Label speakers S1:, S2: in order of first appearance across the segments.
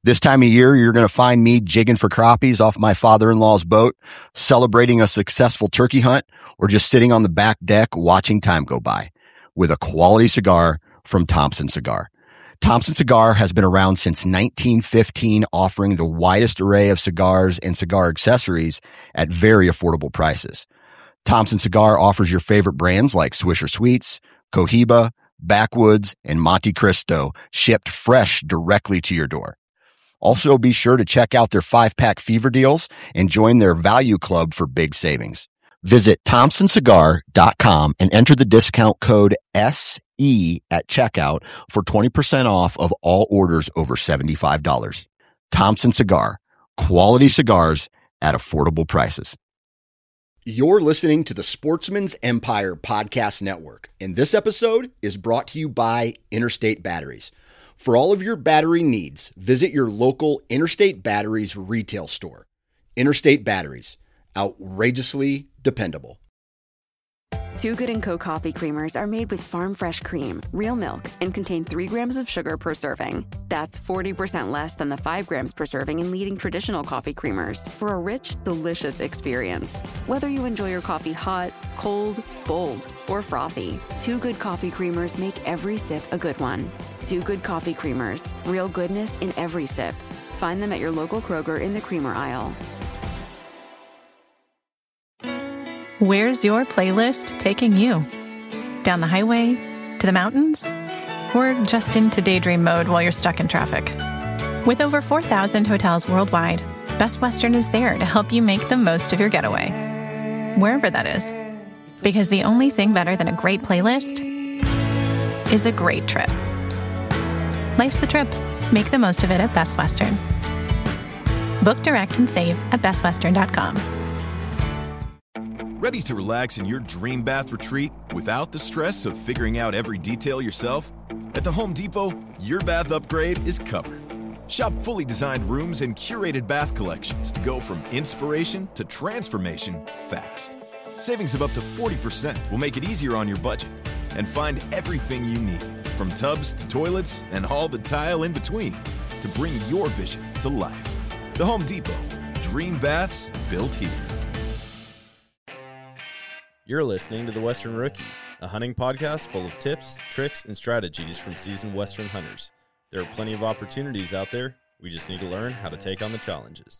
S1: This time of year, you're going to find me jigging for crappies off my father-in-law's boat, celebrating a successful turkey hunt, or just sitting on the back deck watching time go by with a quality cigar from Thompson Cigar. Thompson Cigar has been around since 1915, offering the widest array of cigars and cigar accessories at very affordable prices. Thompson Cigar offers your favorite brands like Swisher Sweets, Cohiba, Backwoods, and Monte Cristo, shipped fresh directly to your door. Also, be sure to check out their 5-pack fever deals and join their value club for big savings. Visit thompsoncigar.com and enter the discount code SE at checkout for 20% off of all orders over $75. Thompson Cigar, quality cigars at affordable prices. You're listening to the Sportsman's Empire Podcast Network, and this episode is brought to you by Interstate Batteries. For all of your battery needs, visit your local Interstate Batteries retail store. Interstate Batteries, outrageously dependable.
S2: Too Good & Co. coffee creamers are made with farm fresh cream, real milk, and contain 3 grams of sugar per serving. That's 40% less than the 5 grams per serving in leading traditional coffee creamers for a rich, delicious experience. Whether you enjoy your coffee hot, cold, bold, or frothy, Too Good coffee creamers make every sip a good one. Too Good coffee creamers, real goodness in every sip. Find them at your local Kroger in the creamer aisle.
S3: Where's your playlist taking you? Down the highway? To the mountains? Or just into daydream mode while you're stuck in traffic? With over 4,000 hotels worldwide, Best Western is there to help you make the most of your getaway, wherever that is. Because the only thing better than a great playlist is a great trip. Life's the trip. Make the most of it at Best Western. Book direct and save at bestwestern.com.
S4: Ready to relax in your dream bath retreat without the stress of figuring out every detail yourself? At the Home Depot, your bath upgrade is covered. Shop fully designed rooms and curated bath collections to go from inspiration to transformation fast. Savings of up to 40% will make it easier on your budget. And find everything you need, from tubs to toilets and all the tile in between, to bring your vision to life. The Home Depot. Dream baths built here.
S5: You're listening to The Western Rookie, a hunting podcast full of tips, tricks, and strategies from seasoned Western hunters. There are plenty of opportunities out there. We just need to learn how to take on the challenges.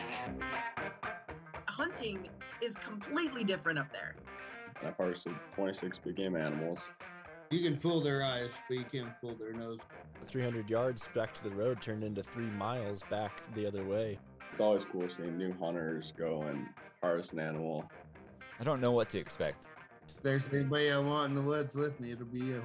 S6: Hunting is completely different up there.
S7: I've harvested 26 big game animals.
S8: You can fool their eyes, but you can't fool their nose.
S9: 300 yards back to the road turned into 3 miles back the other way.
S7: It's always cool seeing new hunters go and harvest an animal.
S10: I don't know what to expect.
S8: If there's anybody I want in the woods with me, it'll be you.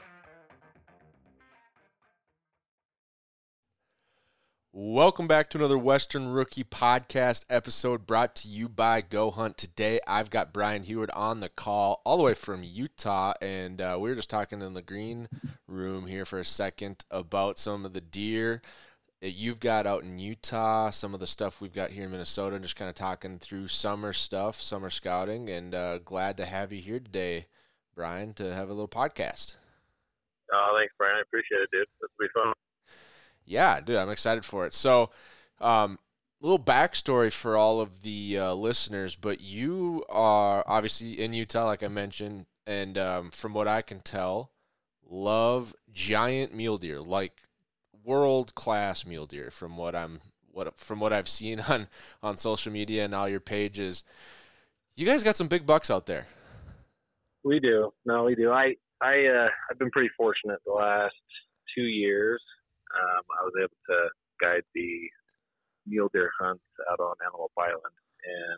S11: Welcome back to another Western Rookie Podcast episode brought to you by Go Hunt. Today, I've got Brian Heward on the call all the way from Utah, and we were just talking in the green room here for a second about some of the deer that you've got out in Utah, some of the stuff we've got here in Minnesota, and just kind of talking through summer stuff, summer scouting, and glad to have you here today, Brian, to have a little podcast.
S12: Oh, thanks, Brian. I appreciate it, dude. This will be fun.
S11: Yeah, dude, I'm excited for it. So, a little backstory for all of the listeners, but you are obviously in Utah, like I mentioned, and from what I can tell, love giant mule deer, like world-class mule deer. From what I've seen on social media and all your pages, you guys got some big bucks out there.
S12: We do. No, we do. I've been pretty fortunate the last 2 years. I was able to guide the mule deer hunts out on Antelope Island, and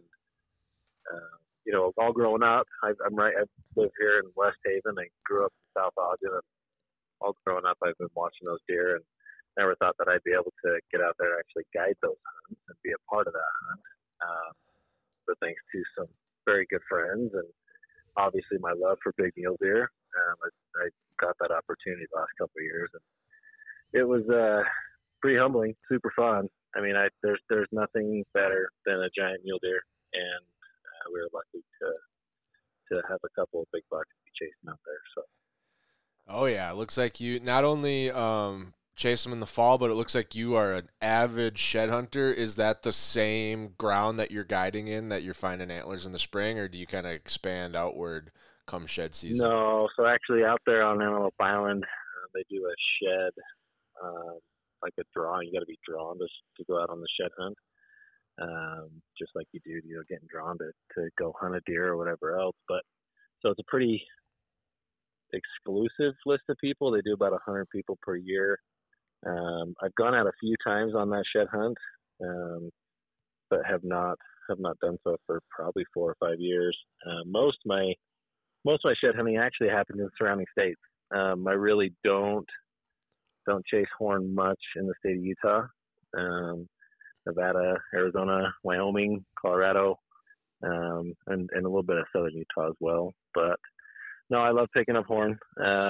S12: all growing up, I live here in West Haven. I grew up in South Ogden, and all growing up, I've been watching those deer, and never thought that I'd be able to get out there and actually guide those hunts and be a part of that hunt. But thanks to some very good friends, and obviously my love for big mule deer, I got that opportunity the last couple of years, and it was pretty humbling, super fun. I mean, there's nothing better than a giant mule deer, and we were lucky to have a couple of big bucks to be chasing out there. So.
S11: Oh yeah, it looks like you not only chase them in the fall, but it looks like you are an avid shed hunter. Is that the same ground that you're guiding in, that you're finding antlers in the spring, or do you kind of expand outward come shed season?
S12: No, so actually out there on Antelope Island, they do a shed, like a draw. You got to be drawn to go out on the shed hunt, just like you do, getting drawn to go hunt a deer or whatever else. But so it's a pretty exclusive list of people. They do about 100 people per year. I've gone out a few times on that shed hunt, but have not done so for probably 4 or 5 years. Most of my shed hunting actually happens in surrounding states. I really don't chase horn much in the state of Utah, Nevada, Arizona, Wyoming, Colorado, and a little bit of southern Utah as well. But no, I love picking up horn.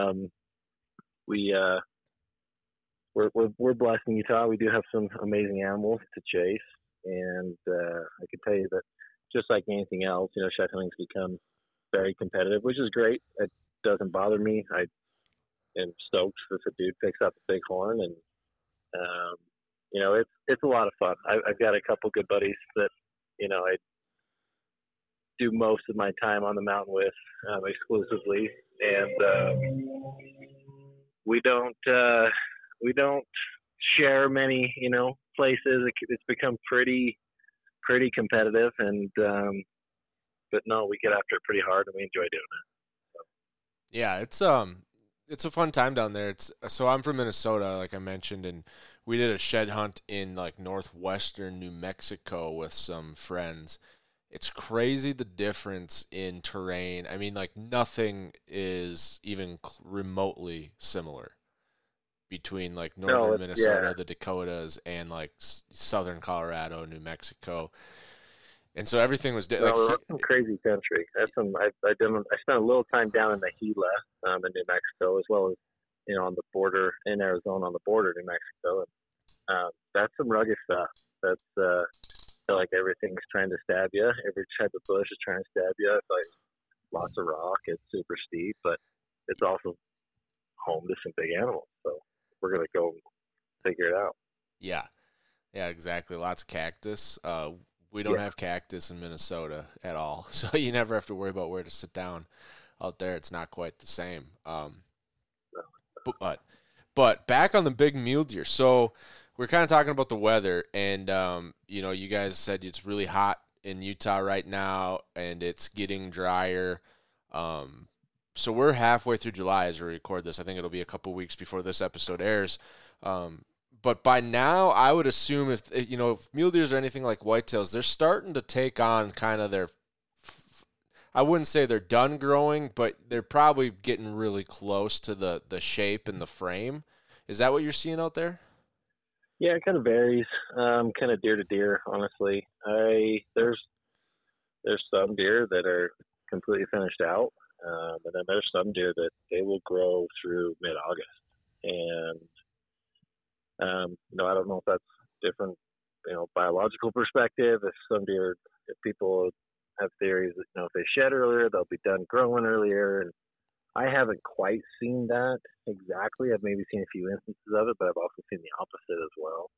S12: We're blessed in Utah. We do have some amazing animals to chase, and I can tell you that just like anything else, shed hunting's become very competitive, which is great. It doesn't bother me. I am stoked if a dude picks up a big horn, and it's a lot of fun. I've got a couple good buddies that I do most of my time on the mountain with exclusively, and we don't share many places. It's become pretty competitive, and but no, we get after it pretty hard, and we enjoy doing it. So.
S11: Yeah, it's a fun time down there. So I'm from Minnesota, like I mentioned, and we did a shed hunt in like northwestern New Mexico with some friends. It's crazy the difference in terrain. I mean, like nothing is even remotely similar between like northern Minnesota, the Dakotas, and like southern Colorado, New Mexico. And so everything was
S12: that's some crazy country. That's some. I spent a little time down in the Gila, in New Mexico, as well as on the border in Arizona, on the border of New Mexico. And that's some rugged stuff. That's feel like everything's trying to stab you. Every type of bush is trying to stab you. It's like lots of rock. It's super steep, but it's also home to some big animals. So we're gonna go figure it out.
S11: Yeah, exactly. Lots of cactus. We don't have cactus in Minnesota at all, so you never have to worry about where to sit down out there. It's not quite the same. But back on the big mule deer. So we're kind of talking about the weather, and you guys said it's really hot in Utah right now, and it's getting drier. So we're halfway through July as we record this. I think it'll be a couple weeks before this episode airs. But by now, I would assume if mule deers are anything like whitetails, they're starting to take on kind of their, I wouldn't say they're done growing, but they're probably getting really close to the shape and the frame. Is that what you're seeing out there?
S12: Yeah, it kind of varies, kind of deer to deer, honestly. There's some deer that are completely finished out, and then there's some deer that they will grow through mid-August. And I don't know if that's different, biological perspective. If people have theories that, if they shed earlier, they'll be done growing earlier. And I haven't quite seen that exactly. I've maybe seen a few instances of it, but I've also seen the opposite as well.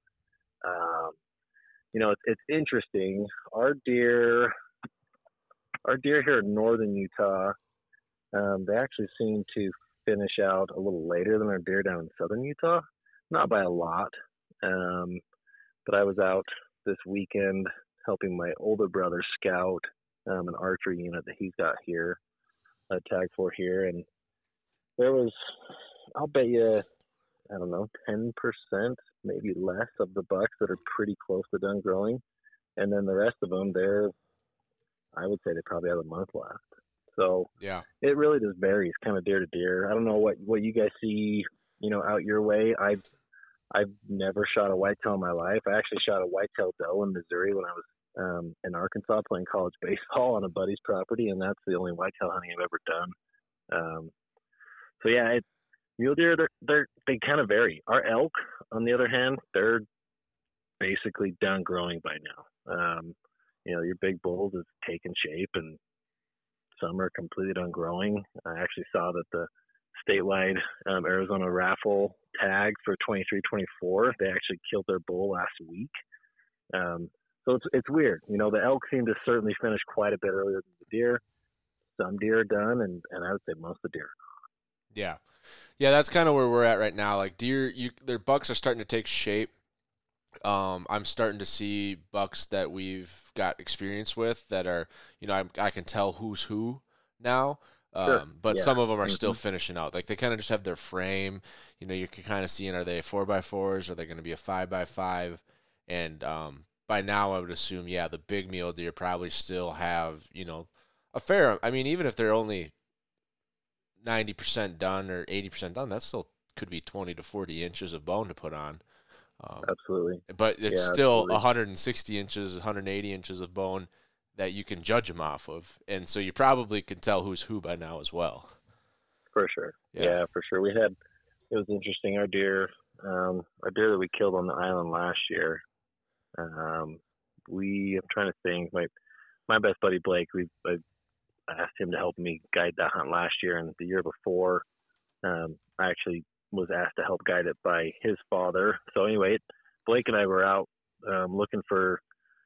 S12: It's interesting. Our deer here in northern Utah, they actually seem to finish out a little later than our deer down in southern Utah. Not by a lot, but I was out this weekend helping my older brother scout an archery unit that he's got here, tagged for here, and there was, I'll bet you, 10%, maybe less of the bucks that are pretty close to done growing, and then the rest of them, I would say they probably have a month left. So
S11: yeah,
S12: it really just varies, kind of deer to deer. I don't know what you guys see, out your way. I've never shot a whitetail in my life. I actually shot a whitetail doe in Missouri when I was in Arkansas playing college baseball on a buddy's property, and that's the only whitetail hunting I've ever done. So yeah, mule deer, they kind of vary. Our elk, on the other hand, they're basically done growing by now. Your big bulls have taken shape, and some are completely done growing. I actually saw that the statewide Arizona raffle tag for 23-24. They actually killed their bull last week. So it's weird. You know, the elk seem to certainly finish quite a bit earlier than the deer. Some deer are done, and I would say most of the deer are
S11: Yeah. Yeah, that's kind of where we're at right now. Like deer, their bucks are starting to take shape. I'm starting to see bucks that we've got experience with that are, you know, I can tell who's who now.
S12: Sure.
S11: But
S12: Yeah.
S11: some of them are still finishing out. Like they kind of just have their frame. You know, you can kind of see, are they 4x4s? Are they going to be a 5x5? And by now, I would assume, the big mule deer probably still have, you know, a fair. I mean, even if they're only 90% done or 80% done, that still could be 20 to 40 inches of bone to put on.
S12: Absolutely.
S11: But it's still 160 inches, 180 inches of bone that you can judge them off of. And so you probably can tell who's who by now as well.
S12: For sure. Yeah, for sure. It was interesting. Our deer that we killed on the island last year, I'm trying to think, my best buddy Blake, I asked him to help me guide that hunt last year, and the year before, I actually was asked to help guide it by his father. So anyway, Blake and I were out looking for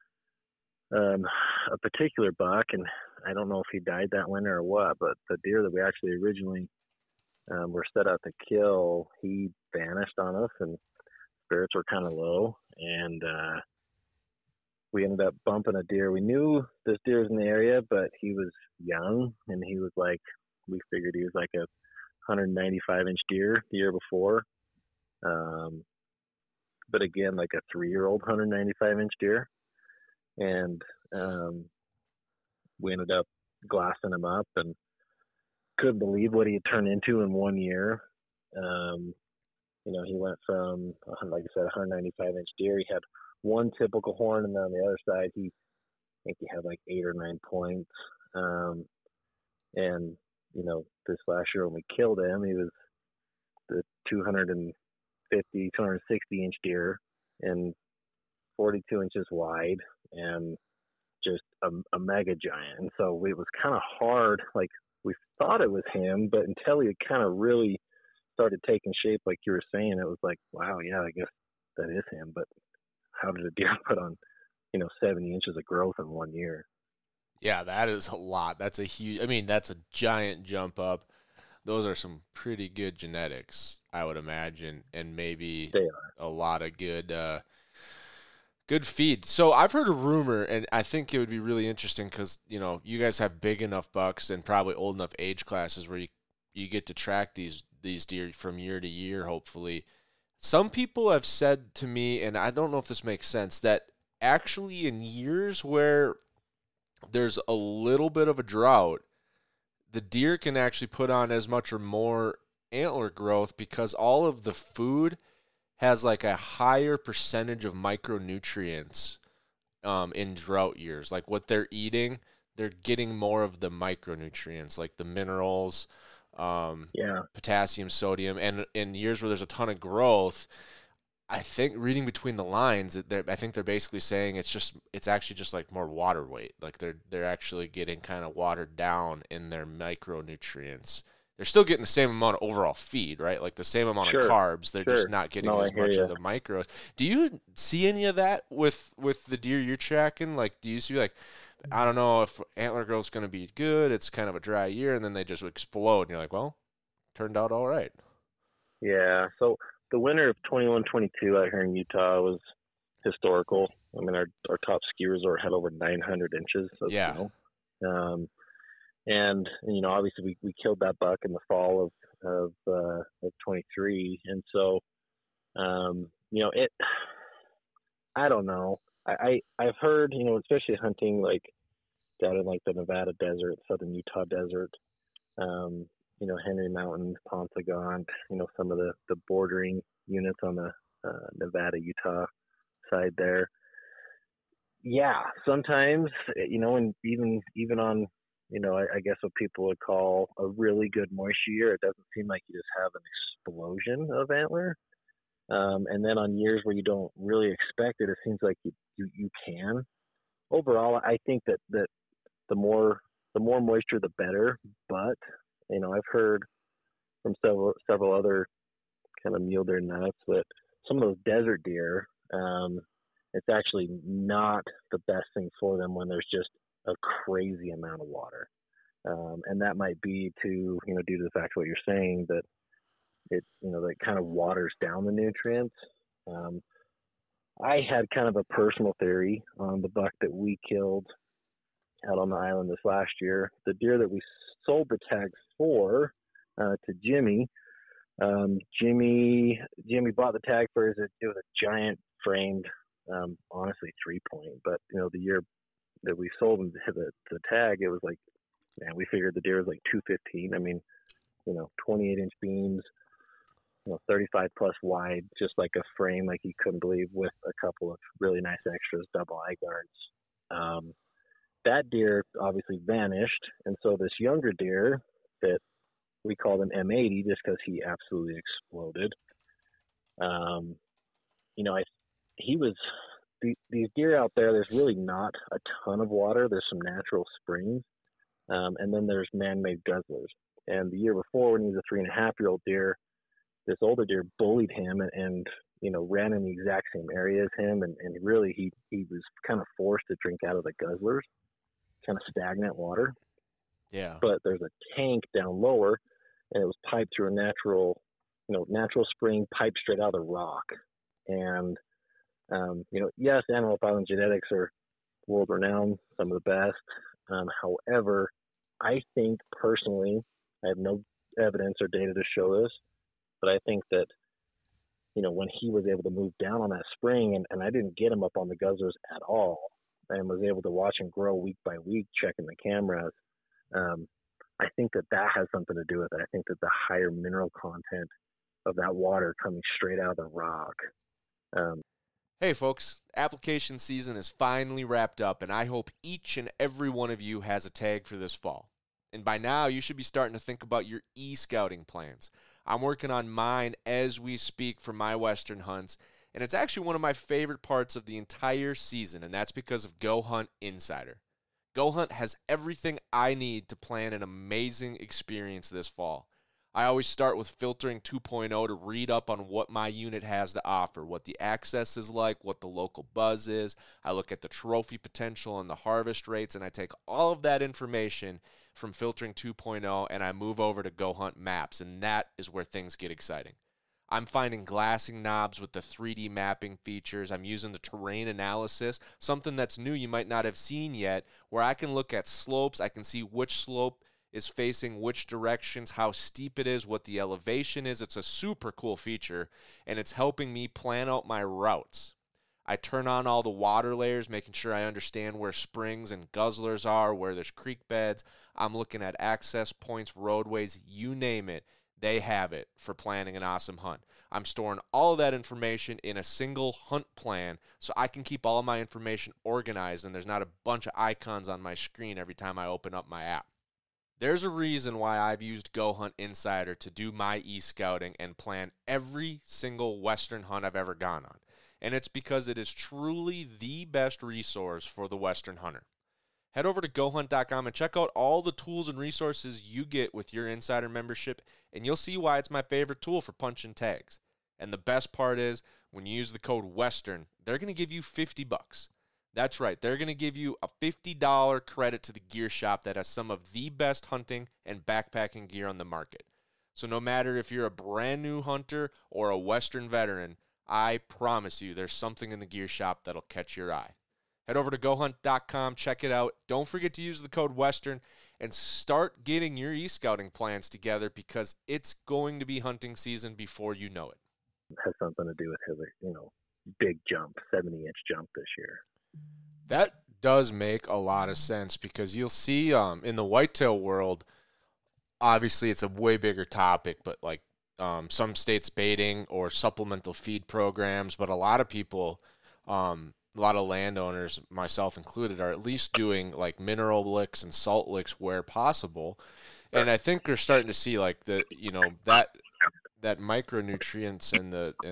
S12: a particular buck, and I don't know if he died that winter or what, but the deer that we actually originally were set out to kill, he vanished on us, and spirits were kind of low, and we ended up bumping a deer. We knew this deer was in the area, but he was young, and he was like, we figured he was like a 195-inch deer the year before. But again, like a 3-year-old 195-inch deer. And we ended up glassing him up and couldn't believe what he had turned into in 1 year. You know, he went from, like I said, 195-inch deer. He had one typical horn, and then on the other side, I think he had like 8 or 9 points. And, you know, this last year when we killed him, he was the 260-inch deer and 42 inches wide and just a mega giant. And so it was kind of hard. Like, we thought it was him, but until he kind of really started taking shape, like you were saying, it was like, wow, yeah, I guess that is him. But how did a deer put on, 70 inches of growth in 1 year?
S11: Yeah, that is a lot. That's a giant jump up. Those are some pretty good genetics, I would imagine, and maybe a lot of good feed. So I've heard a rumor, and I think it would be really interesting because, you guys have big enough bucks and probably old enough age classes where you get to track these deer from year to year, hopefully. Some people have said to me, and I don't know if this makes sense, that actually in years where there's a little bit of a drought, the deer can actually put on as much or more antler growth because all of the food has like a higher percentage of micronutrients in drought years. Like what they're eating, they're getting more of the micronutrients, like the minerals, potassium, sodium, and in years where there's a ton of growth, I think reading between the lines, I think they're basically saying it's actually just like more water weight. Like they're actually getting kind of watered down in their micronutrients. They're still getting the same amount of overall feed, right? Like the same amount of carbs. They're just not getting as much of the micros. Do you see any of that with the deer you're tracking? Like, do you see like, I don't know if antler growth's going to be good. It's kind of a dry year, and then they just explode. And you're like, well, turned out all right.
S12: Yeah. So the winter of 21-22 out here in Utah was historical. I mean, our top ski resort had over 900 inches of snow. And obviously we killed that buck in the fall of 23. And so, I don't know. I've heard, especially hunting like down in like the Nevada desert, southern Utah desert, Henry Mountain, Ponce-Gont, some of the bordering units on the Nevada, Utah side there. Yeah, sometimes, and even on, I guess what people would call a really good moisture year, it doesn't seem like you just have an explosion of antler. And then on years where you don't really expect it, it seems like you can. Overall, I think that the more moisture, the better. But I've heard from several other kind of mule deer nuts, but some of those desert deer, it's actually not the best thing for them when there's just a crazy amount of water. And that might be due to the fact of what you're saying, that that kind of waters down the nutrients. I had kind of a personal theory on the buck that we killed out on the island this last year. The deer that we sold the tags for to Jimmy, Jimmy bought the tag for it was a giant framed, honestly 3-point. But the year that we sold him the tag, it was like, man, we figured the deer was like 215. I mean, 28-inch beams, 35 plus wide, just like a frame, like you couldn't believe, with a couple of really nice extras, double eye guards. That deer obviously vanished, and so this younger deer that we called him M80 just because he absolutely exploded. These deer out there, there's really not a ton of water. There's some natural springs, and then there's man-made guzzlers. And the year before, when he was a 3.5-year-old deer, this older deer bullied him and ran in the exact same area as him, and really he was kind of forced to drink out of the guzzlers, kind of stagnant water.
S11: Yeah.
S12: But there's a tank down lower, and it was piped through a natural spring, piped straight out of the rock. And yes, Antelope Island genetics are world renowned, some of the best. However, I think personally, I have no evidence or data to show this, but I think that, when he was able to move down on that spring, and I didn't get him up on the guzzlers at all, and was able to watch him grow week by week, checking the cameras, I think that has something to do with it. I think that the higher mineral content of that water coming straight out of the rock.
S11: Hey folks, application season is finally wrapped up, and I hope each and every one of you has a tag for this fall. And by now, you should be starting to think about your e-scouting plans. I'm working on mine as we speak for my Western hunts, and it's actually one of my favorite parts of the entire season, and that's because of Go Hunt Insider. Go Hunt has everything I need to plan an amazing experience this fall. I always start with Filtering 2.0 to read up on what my unit has to offer, what the access is like, what the local buzz is. I look at the trophy potential and the harvest rates, and I take all of that information from Filtering 2.0 and I move over to Go Hunt Maps, and that is where things get exciting. I'm finding glassing knobs with the 3D mapping features. I'm using the terrain analysis, something that's new you might not have seen yet, where I can look at slopes. I can see which slope is facing which directions, how steep it is, what the elevation is. It's a super cool feature, and it's helping me plan out my routes. I turn on all the water layers, making sure I understand where springs and guzzlers are, where there's creek beds. I'm looking at access points, roadways, you name it. They have it for planning an awesome hunt. I'm storing all of that information in a single hunt plan so I can keep all of my information organized and there's not a bunch of icons on my screen every time I open up my app. There's a reason why I've used Go Hunt Insider to do my e-scouting and plan every single Western hunt I've ever gone on. And it's because it is truly the best resource for the Western hunter. Head over to GoHunt.com and check out all the tools and resources you get with your Insider membership, and you'll see why it's my favorite tool for punching tags. And the best part is, when you use the code WESTERN, they're going to give you $50. That's right, they're going to give you a $50 credit to the gear shop that has some of the best hunting and backpacking gear on the market. So no matter if you're a brand new hunter or a Western veteran, I promise you there's something in the gear shop that'll catch your eye. Head over to GoHunt.com, check it out. Don't forget to use the code WESTERN and start getting your e-scouting plans together because it's going to be hunting season before you know it.
S12: It has something to do with his, big jump, 70-inch jump this year.
S11: That does make a lot of sense because you'll see in the whitetail world, obviously it's a way bigger topic, but like some states baiting or supplemental feed programs, but a lot of people, a lot of landowners, myself included, are at least doing like mineral licks and salt licks where possible. And I think we're starting to see like that micronutrients and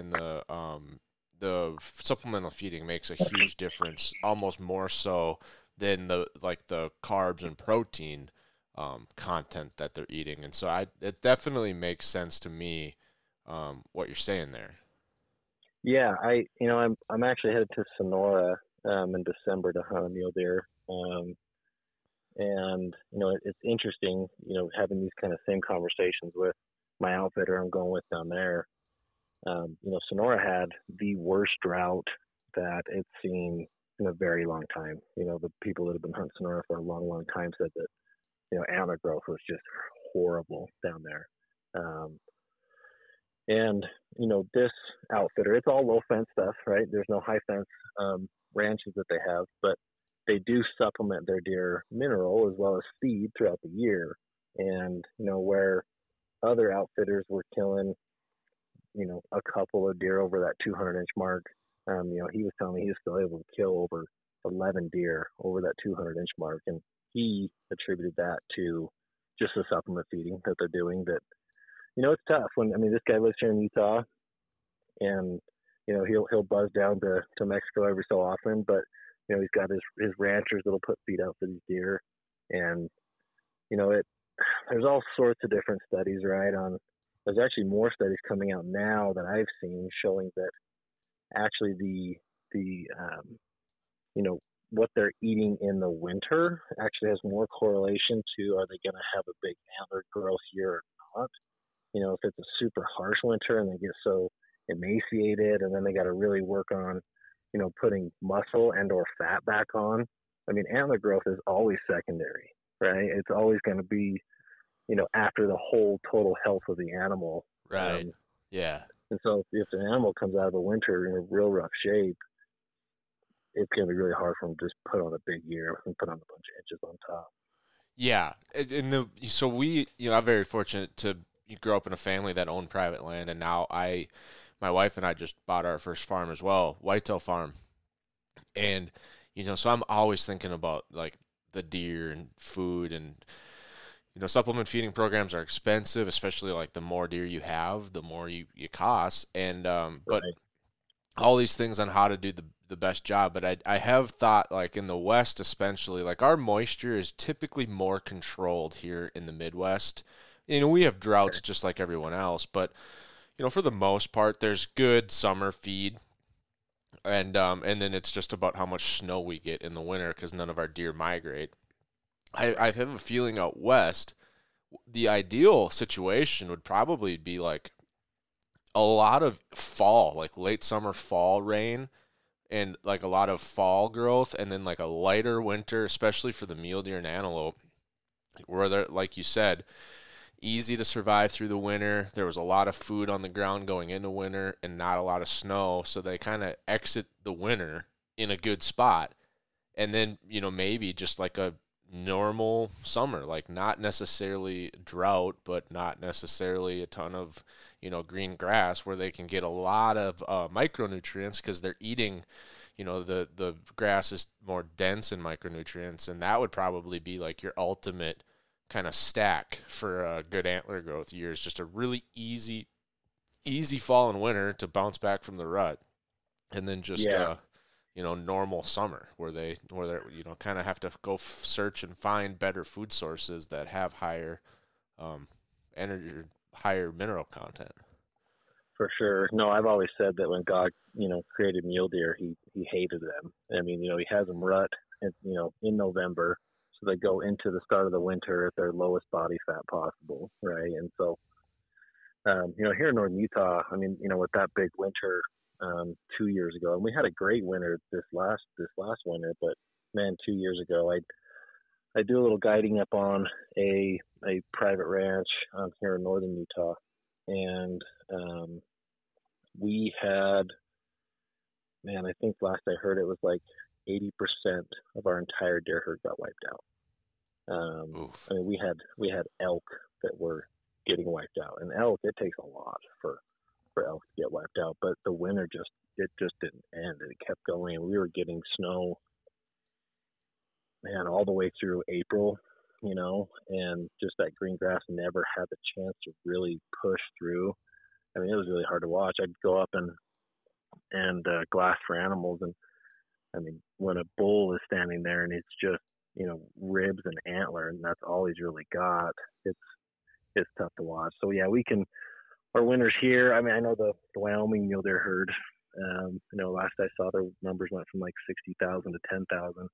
S11: the supplemental feeding makes a huge difference, almost more so than the carbs and protein. content that they're eating. And so it definitely makes sense to me what you're saying there.
S12: Yeah, I'm actually headed to Sonora in December to hunt a mule deer. And it's interesting, having these kind of same conversations with my outfitter I'm going with down there. Sonora had the worst drought that it's seen in a very long time. The people that have been hunting Sonora for a long, long time said that, antler growth was just horrible down there. And this outfitter, it's all low fence stuff, right? There's no high fence ranches that they have, but they do supplement their deer mineral as well as feed throughout the year. And, where other outfitters were killing, a couple of deer over that 200-inch mark, he was telling me he was still able to kill over 11 deer over that 200-inch mark. And he attributed that to just the supplement feeding that they're doing. That, it's tough this guy lives here in Utah, and, he'll buzz down to Mexico every so often, but he's got his ranchers that'll put feed out for these deer. And, there's all sorts of different studies, right? There's actually more studies coming out now that I've seen showing that actually the what they're eating in the winter actually has more correlation to, are they going to have a big antler growth year or not? If it's a super harsh winter and they get so emaciated, and then they got to really work on putting muscle and or fat back on. Antler growth is always secondary, right? It's always going to be, after the whole total health of the animal.
S11: Right. Yeah.
S12: And so if the animal comes out of the winter in a real rough shape, it's going to be really hard for them to just put on a big year and put on a bunch of inches on top.
S11: Yeah. I'm very fortunate to grow up in a family that owned private land. And now my wife and I just bought our first farm as well, Whitetail Farm. And, so I'm always thinking about like the deer and food, and, supplement feeding programs are expensive, especially like the more deer you have, the more you cost. And, but all these things on how to do the best job. But I have thought, like in the West, especially, like our moisture is typically more controlled here in the Midwest. We have droughts just like everyone else, but for the most part, there's good summer feed, and then it's just about how much snow we get in the winter because none of our deer migrate. I have a feeling out west, the ideal situation would probably be like a lot of fall, like late summer, fall rain, and like a lot of fall growth, and then like a lighter winter, especially for the mule deer and antelope, where they're, like you said, easy to survive through the winter. There was a lot of food on the ground going into winter and not a lot of snow, so they kind of exit the winter in a good spot. And then, maybe just like a normal summer, like not necessarily drought, but not necessarily a ton of, green grass, where they can get a lot of micronutrients because they're eating, the grass is more dense in micronutrients. And that would probably be like your ultimate kind of stack for a good antler growth year, is just a really easy fall and winter to bounce back from the rut, and then just normal summer where they're kind of have to go search and find better food sources that have higher energy, higher mineral content.
S12: For sure. No, I've always said that when God created mule deer, he hated them. He has them rut in November, so they go into the start of the winter at their lowest body fat possible, right? And so, here in northern Utah, with that big winter 2 years ago, and we had a great winter this last winter, but man, 2 years ago, I do a little guiding up on a private ranch here in northern Utah, and we had, I think last I heard it was like 80% of our entire deer herd got wiped out. We had elk that were getting wiped out, and elk, it takes a lot for elk to get wiped out, but the winter just didn't end. It kept going, and we were getting snow, all the way through April, and just that green grass never had the chance to really push through. It was really hard to watch. I'd go up and glass for animals, and when a bull is standing there and it's just ribs and antler, and that's all he's really got. It's tough to watch. So yeah, our winners here. I mean, I know the Wyoming mule deer herd. Last I saw, their numbers went from like 60,000 to 10,000.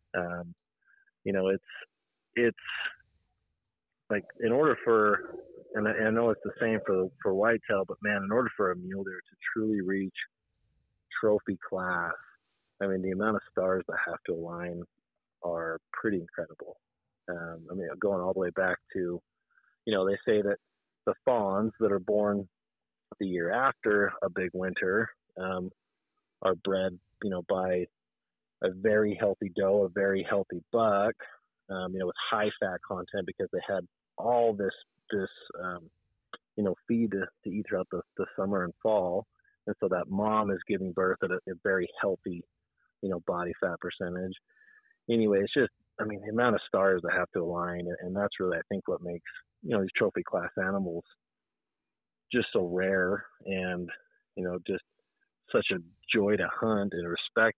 S12: It's like, in order for, and I know it's the same for whitetail, but man, in order for a mule deer to truly reach trophy class, I mean, the amount of stars that have to align are pretty incredible. Going all the way back to, they say that the fawns that are born the year after a big winter are bred, by a very healthy doe, a very healthy buck, with high fat content, because they had all this feed to eat throughout the summer and fall. And so that mom is giving birth at a very healthy, body fat percentage. Anyway, it's just, the amount of stars that have to align, and that's really, I think, what makes, these trophy class animals just so rare, and, just such a joy to hunt and respect.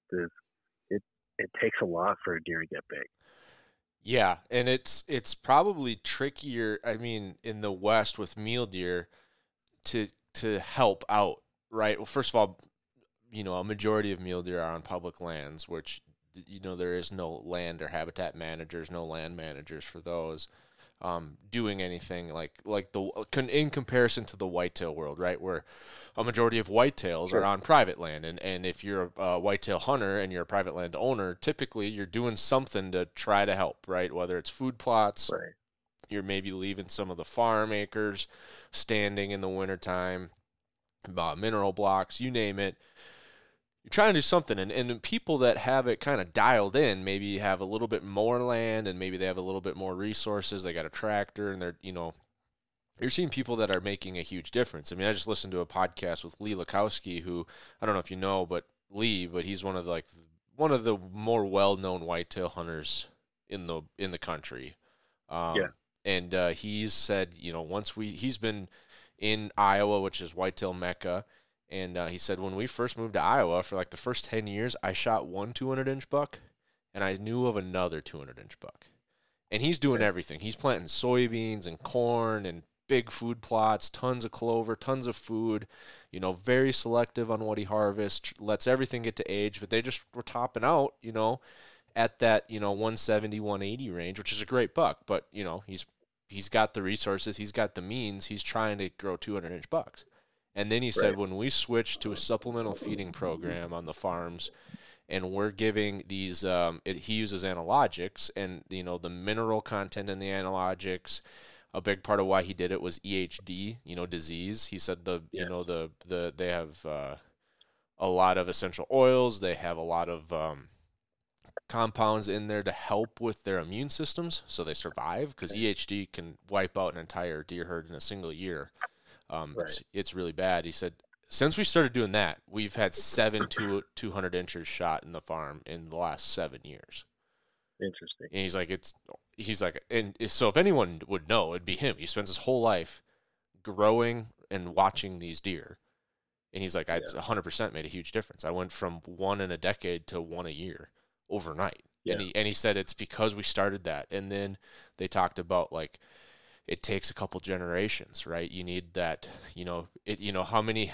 S12: It takes a lot for a deer to get big.
S11: Yeah, and it's probably trickier, in the West with mule deer to help out, right? Well, first of all, a majority of mule deer are on public lands, which, there is no land or habitat managers, no land managers for those doing anything like in comparison to the whitetail world, right? Where a majority of whitetails are on private land. And if you're a whitetail hunter and you're a private land owner, typically you're doing something to try to help, right? Whether it's food plots,
S12: right.
S11: You're maybe leaving some of the farm acres standing in the wintertime, mineral blocks, you name it. You're trying to do something, and people that have it kind of dialed in maybe have a little bit more land, and maybe they have a little bit more resources. They got a tractor, and they're, you're seeing people that are making a huge difference. I just listened to a podcast with Lee Lakowski, who, I don't know if you know, but he's one of the more well-known whitetail hunters in the country. And he's said, he's been in Iowa, which is whitetail mecca. And he said, when we first moved to Iowa, for like the first 10 years, I shot one 200-inch buck, and I knew of another 200-inch buck. And he's doing everything. He's planting soybeans and corn and big food plots, tons of clover, tons of food, very selective on what he harvests, lets everything get to age. But they just were topping out, at that, 170, 180 range, which is a great buck. But, he's got the resources, he's got the means, he's trying to grow 200-inch bucks. And then he said, when we switched to a supplemental feeding program on the farms, and we're giving these, he uses analogics, and, the mineral content in the analogics, a big part of why he did it was EHD, disease. He said they have a lot of essential oils. They have a lot of compounds in there to help with their immune systems, so they survive, because EHD can wipe out an entire deer herd in a single year. It's really bad. He said, since we started doing that, we've had 7 200 inchers shot in the farm in the last 7 years.
S12: Interesting.
S11: And he's like, and so if anyone would know, it'd be him. He spends his whole life growing and watching these deer. And he's like, it's 100% made a huge difference. I went from 1 in a decade to 1 a year overnight. Yeah. And he said it's because we started that. And then they talked about, like, it takes a couple generations, right? You need that, how many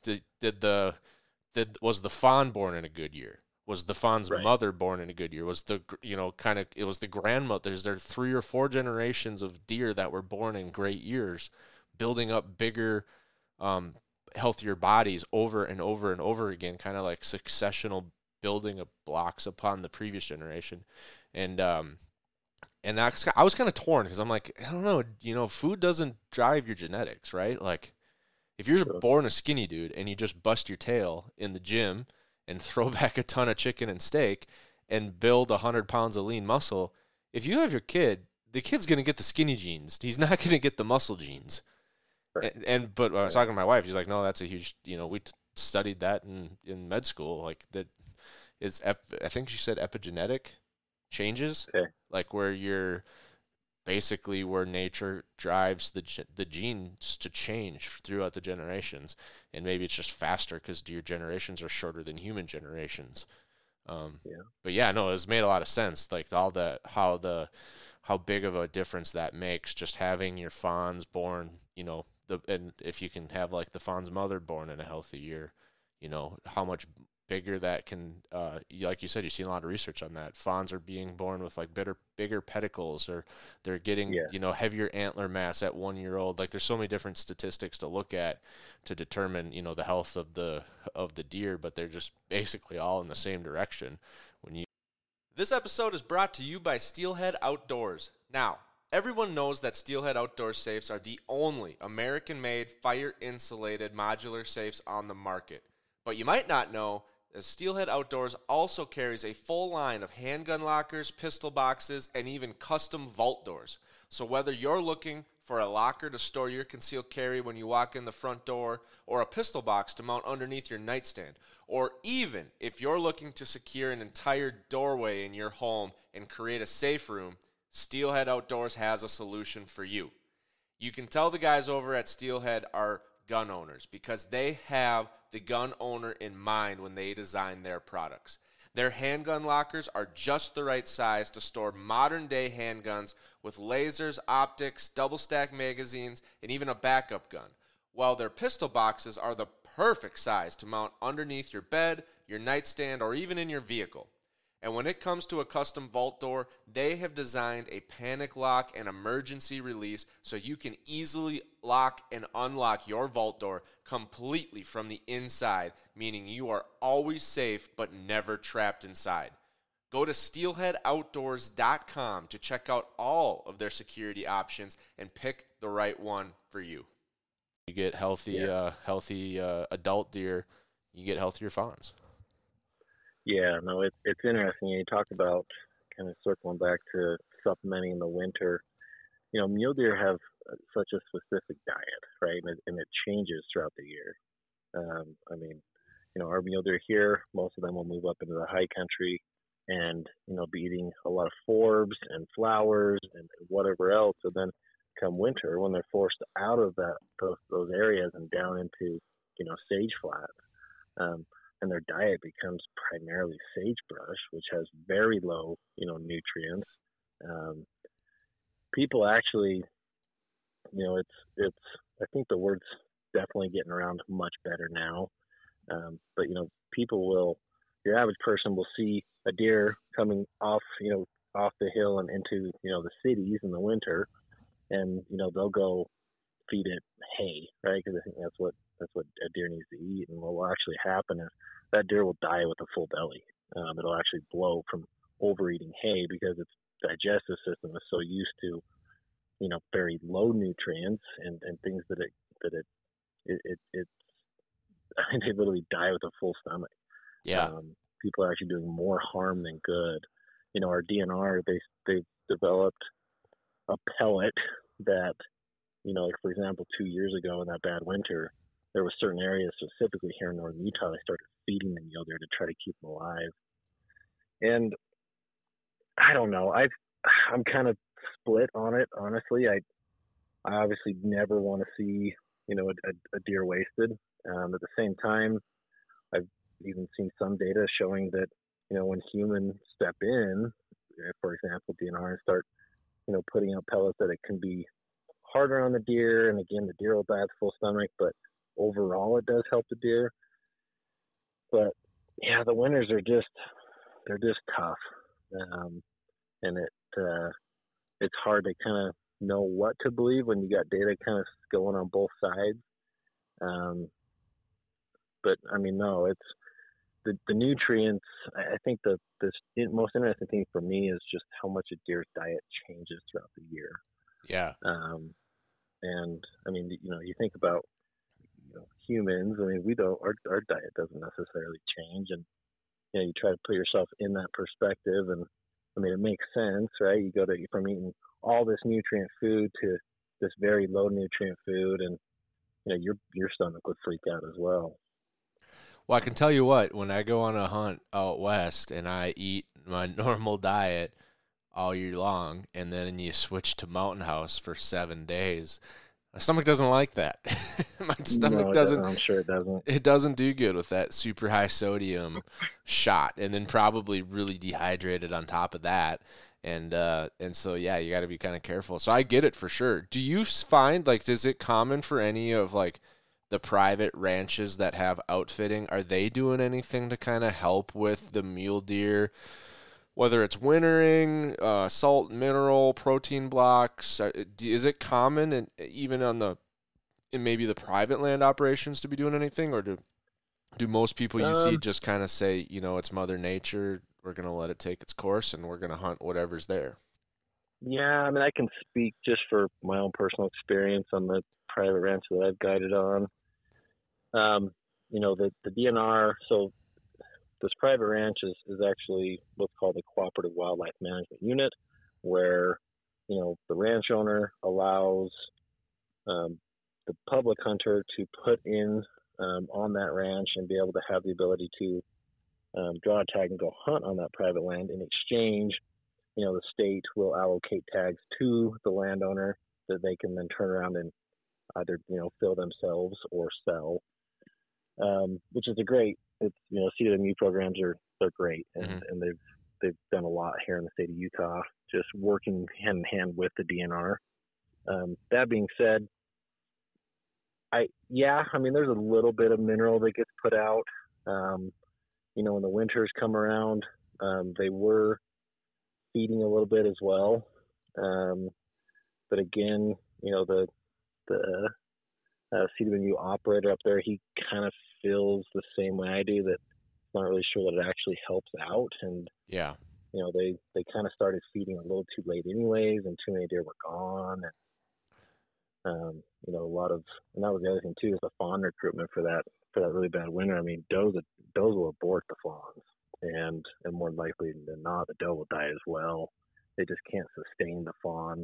S11: was the fawn born in a good year? Was the fawn's mother born in a good year? Was the, it was the grandmothers. There are 3 or 4 generations of deer that were born in great years, building up bigger, healthier bodies over and over and over again, kind of like successional building of blocks upon the previous generation. And I was kind of torn, because I'm like, I don't know, food doesn't drive your genetics, right? Like, if you're born a skinny dude and you just bust your tail in the gym and throw back a ton of chicken and steak and build 100 pounds of lean muscle, if you have your kid, the kid's going to get the skinny genes. He's not going to get the muscle genes. Right. But when I was talking to my wife, she's like, no, that's a huge, we studied that in med school. Like, that is, I think she said epigenetic changes.
S12: Okay.
S11: Like, where you're basically where nature drives the genes to change throughout the generations. And maybe it's just faster because your generations are shorter than human generations. But yeah, no, it's made a lot of sense. Like how big of a difference that makes, just having your fawns born, and if you can have like the fawn's mother born in a healthy year, how much bigger that can, like you said, you've seen a lot of research on that. Fawns are being born with like bigger pedicles, or they're getting, heavier antler mass at 1 year old. Like there's so many different statistics to look at to determine, the health of the deer, but they're just basically all in the same direction. This episode is brought to you by Steelhead Outdoors. Now, everyone knows that Steelhead Outdoor safes are the only American-made, fire-insulated modular safes on the market. But you might not know that Steelhead Outdoors also carries a full line of handgun lockers, pistol boxes, and even custom vault doors. So whether you're looking for a locker to store your concealed carry when you walk in the front door, or a pistol box to mount underneath your nightstand, or even if you're looking to secure an entire doorway in your home and create a safe room, Steelhead Outdoors has a solution for you. You can tell the guys over at Steelhead are gun owners because they have the gun owner in mind when they design their products. Their handgun lockers are just the right size to store modern-day handguns with lasers, optics, double-stack magazines, and even a backup gun, while their pistol boxes are the perfect size to mount underneath your bed, your nightstand, or even in your vehicle. And when it comes to a custom vault door, they have designed a panic lock and emergency release so you can easily lock and unlock your vault door completely from the inside, meaning you are always safe but never trapped inside. Go to steelheadoutdoors.com to check out all of their security options and pick the right one for you. You get healthy adult deer, you get healthier fawns.
S12: Yeah, no, it's interesting. You talk about kind of circling back to supplementing in the winter. Mule deer have such a specific diet, right? And it changes throughout the year. Our mule deer here, most of them will move up into the high country and, be eating a lot of forbs and flowers and whatever else. And then come winter, when they're forced out of those areas and down into, sage flats, and their diet becomes primarily sagebrush, which has very low, nutrients. People actually, I think the word's definitely getting around much better now. But your average person will see a deer coming off the hill and into, the cities in the winter, and, they'll go feed it hay, right? Because I think that's what a deer needs to eat. And what will actually happen is that deer will die with a full belly. It'll actually blow from overeating hay because its digestive system is so used to, very low nutrients and things that they literally die with a full stomach.
S11: Yeah.
S12: People are actually doing more harm than good. Our DNR, they've developed a pellet that, like for example, 2 years ago in that bad winter, there were certain areas, specifically here in northern Utah, they started feeding the mule deer to try to keep them alive. And I don't know, I'm kind of split on it, honestly. I obviously never want to see, a deer wasted. At the same time, I've even seen some data showing that, when humans step in, for example, DNR, and start, putting out pellets, that it can be harder on the deer. And again, the deer will die with full stomach, but overall it does help the deer. But yeah, the winters are they're just tough. And it's hard to kind of know what to believe when you got data kind of going on both sides. But no, it's the nutrients. I think the most interesting thing for me is just how much a deer's diet changes throughout the year.
S11: Yeah.
S12: And you think about, humans. Our diet doesn't necessarily change, and you try to put yourself in that perspective, and it makes sense, right? You go from eating all this nutrient food to this very low nutrient food, and your stomach would freak out as well.
S11: Well, I can tell you what, when I go on a hunt out west and I eat my normal diet all year long, and then you switch to Mountain House for 7 days, My stomach doesn't like that. My stomach
S12: No,
S11: doesn't.
S12: I'm sure it doesn't.
S11: It doesn't do good with that super high sodium shot, and then probably really dehydrated on top of that. And so, yeah, you got to be kind of careful. So I get it for sure. Do you find, like, is it common for any of, like, the private ranches that have outfitting? Are they doing anything to kind of help with the mule deer, whether it's wintering, salt, mineral, protein blocks? Is it common, and even in maybe the private land operations, to be doing anything? Or do most people you see just kind of say, it's Mother Nature, we're going to let it take its course, and we're going to hunt whatever's there?
S12: Yeah, I mean, I can speak just for my own personal experience on the private ranch that I've guided on. The DNR, so this private ranch is actually what's called a cooperative wildlife management unit, where, the ranch owner allows the public hunter to put in on that ranch and be able to have the ability to draw a tag and go hunt on that private land. In exchange, the state will allocate tags to the landowner that they can then turn around and either, fill themselves or sell, which is CWMU programs they're great. And they've done a lot here in the state of Utah, just working hand in hand with the DNR. That being said, there's a little bit of mineral that gets put out. When the winters come around, they were feeding a little bit as well. But again, the CWMU operator up there, he kind of feels the same way I do, that it's not really sure that it actually helps out. And
S11: yeah,
S12: they kind of started feeding a little too late anyways, and too many deer were gone. And a lot of, and that was the other thing too, is the fawn recruitment for that really bad winter. I mean, does will abort the fawns, and more likely than not, the doe will die as well. They just can't sustain the fawn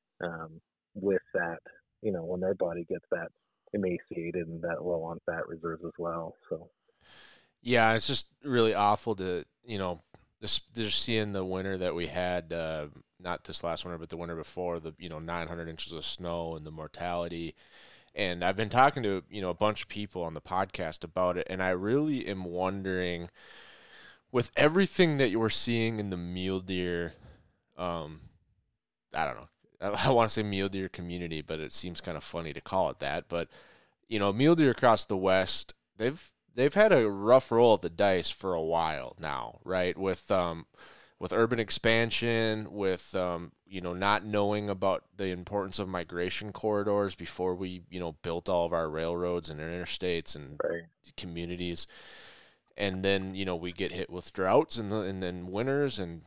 S12: with that, when their body gets that emaciated and that low on fat reserves as well. So
S11: yeah, it's just really awful to, just seeing the winter that we had, not this last winter, but the winter before, the 900 inches of snow and the mortality. And I've been talking to, a bunch of people on the podcast about it, and I really am wondering, with everything that you were seeing in the mule deer, I don't know, I want to say mule deer community, but it seems kind of funny to call it that. But, mule deer across the West, they've had a rough roll of the dice for a while now, right? With urban expansion, with not knowing about the importance of migration corridors before we built all of our railroads and interstates and communities, and then we get hit with droughts and then winters, and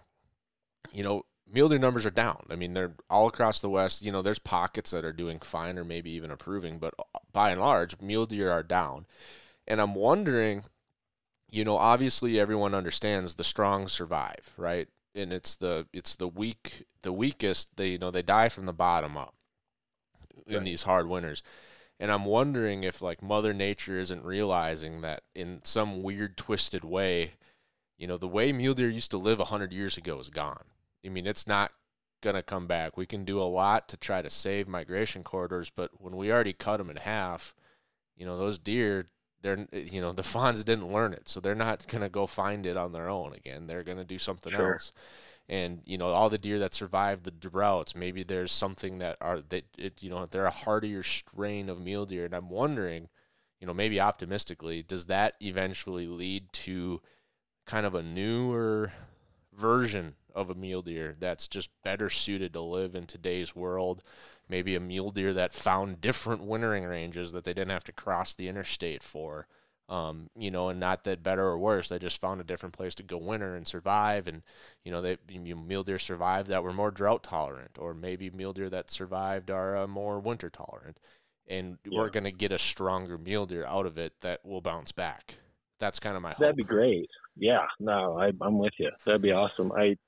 S11: mule deer numbers are down. I mean, they're all across the West. There's pockets that are doing fine or maybe even improving, but by and large, mule deer are down. And I'm wondering, obviously everyone understands the strong survive, right? And it's the weakest, they die from the bottom up in these hard winters. And I'm wondering if, like, Mother Nature isn't realizing that in some weird, twisted way, the way mule deer used to live 100 years ago is gone. I mean, it's not going to come back. We can do a lot to try to save migration corridors, but when we already cut them in half, those deer, the fawns didn't learn it, so they're not going to go find it on their own again. They're going to do something else. And, all the deer that survived the droughts, maybe there's something they're a hardier strain of mule deer. And I'm wondering, maybe optimistically, does that eventually lead to kind of a newer version of a mule deer that's just better suited to live in today's world? Maybe a mule deer that found different wintering ranges that they didn't have to cross the interstate for, and not that better or worse. They just found a different place to go winter and survive. And, mule deer survived that were more drought tolerant, or maybe mule deer that survived are more winter tolerant. And we're going to get a stronger mule deer out of it that will bounce back. That's kind of my hope.
S12: That'd be great. Yeah, no, I'm with you. That'd be awesome.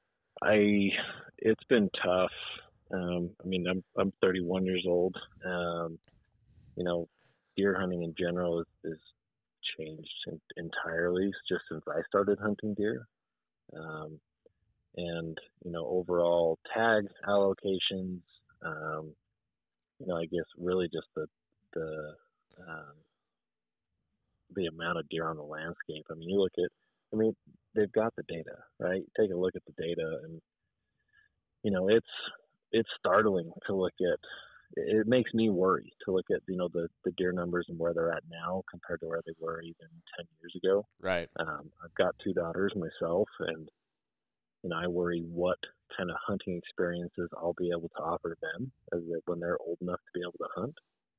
S12: It's been tough. I'm 31 years old. Deer hunting in general is changed entirely just since I started hunting deer. Overall tag allocations, I guess really just the amount of deer on the landscape. I mean, they've got the data, right? Take a look at the data, and it's startling to look at. It makes me worry to look at the deer numbers and where they're at now compared to where they were even 10 years ago.
S11: Right.
S12: I've got 2 daughters myself, and I worry what kind of hunting experiences I'll be able to offer them when they're old enough to be able to hunt.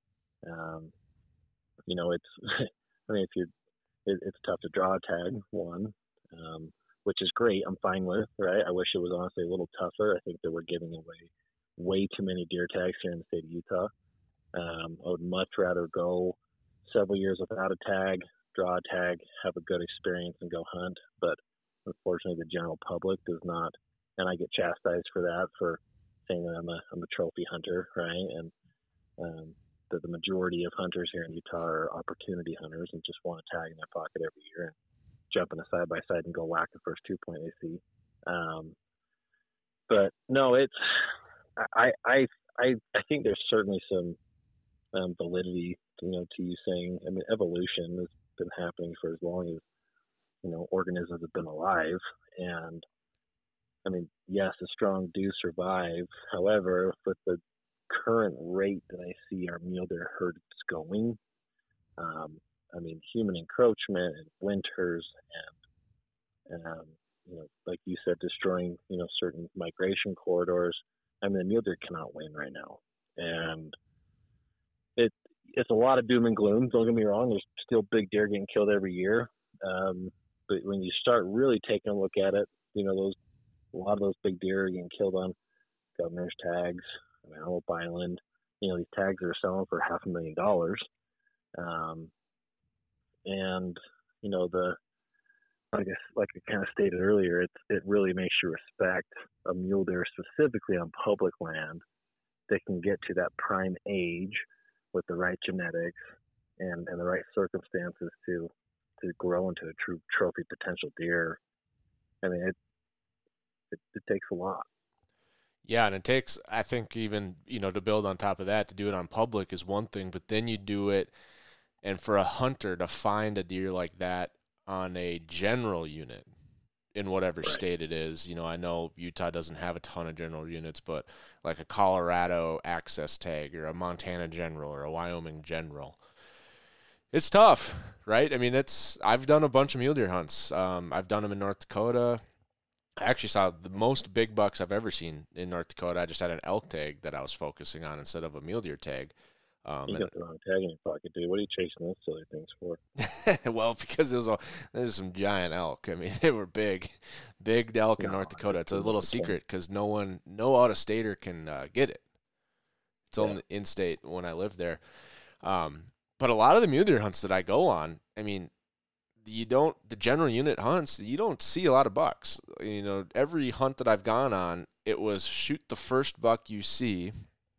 S12: It's tough to draw a tag, one, which is great. I'm fine with, right? I wish it was honestly a little tougher. I think that we're giving away way too many deer tags here in the state of Utah. I would much rather go several years without a tag, draw a tag, have a good experience, and go hunt. But unfortunately, the general public does not, and I get chastised for that, for saying that I'm a trophy hunter, right? And that the majority of hunters here in Utah are opportunity hunters and just want a tag in their pocket every year and jump in a side by side and go whack the first 2 point they see. But no, I think there's certainly some validity, to you saying. I mean, evolution has been happening for as long as organisms have been alive, and I mean, yes, the strong do survive. However, with the current rate that I see our mule deer herds going, I mean, human encroachment and winters and like you said, destroying certain migration corridors. I mean, the mule deer cannot win right now, and it's a lot of doom and gloom. Don't get me wrong. There's still big deer getting killed every year, but when you start really taking a look at it, a lot of those big deer are getting killed on governor's tags. I mean, Antelope Island, these tags are selling for $500,000. And, like I kind of stated earlier, it really makes you respect a mule deer specifically on public land that can get to that prime age with the right genetics and the right circumstances to grow into a true trophy potential deer. I mean, it takes a lot.
S11: Yeah, and it takes, I think, even, to build on top of that, to do it on public is one thing, but then you do it, and for a hunter to find a deer like that on a general unit in whatever
S12: right.
S11: state it is, I know Utah doesn't have a ton of general units, but like a Colorado access tag or a Montana general or a Wyoming general, it's tough, right? I mean, I've done a bunch of mule deer hunts. I've done them in North Dakota. I actually saw the most big bucks I've ever seen in North Dakota. I just had an elk tag that I was focusing on instead of a mule deer tag.
S12: You got the wrong tag in your pocket, dude. What are you chasing those silly things for?
S11: Well, because there's some giant elk. I mean, they were big elk in North Dakota. It's a little secret because no out-of-stater can get it. It's only in-state when I lived there. But a lot of the mule deer hunts that I go on, I mean, the general unit hunts, you don't see a lot of bucks. Every hunt that I've gone on, it was shoot the first buck you see,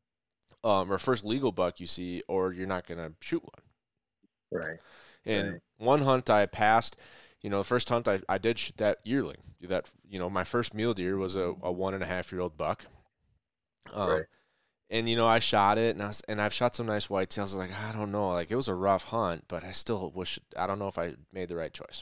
S11: or first legal buck you see, or you're not going to shoot one.
S12: Right.
S11: And one hunt I passed, the first hunt I did shoot that yearling. My first mule deer was a 1.5-year-old buck.
S12: Right.
S11: And, I shot it, and I've shot some nice whitetails. I was like, I don't know. Like, it was a rough hunt, but I still I don't know if I made the right choice.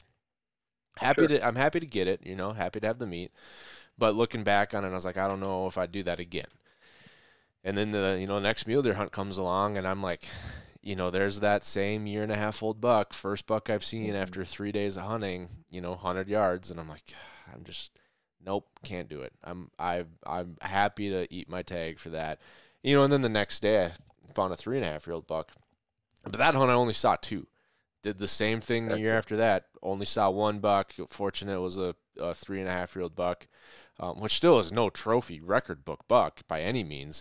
S11: I'm happy to get it, happy to have the meat. But looking back on it, I was like, I don't know if I'd do that again. And then the, next mule deer hunt comes along, and I'm like, there's that same 1.5-year-old buck, first buck I've seen after 3 days of hunting, 100 yards. And I'm like, nope, can't do it. I'm happy to eat my tag for that. And then the next day I found a 3.5-year-old buck. But that hunt I only saw 2. Did the same thing the year after that. Only saw 1 buck. Fortunate it was a 3.5-year-old buck, which still is no trophy record book buck by any means.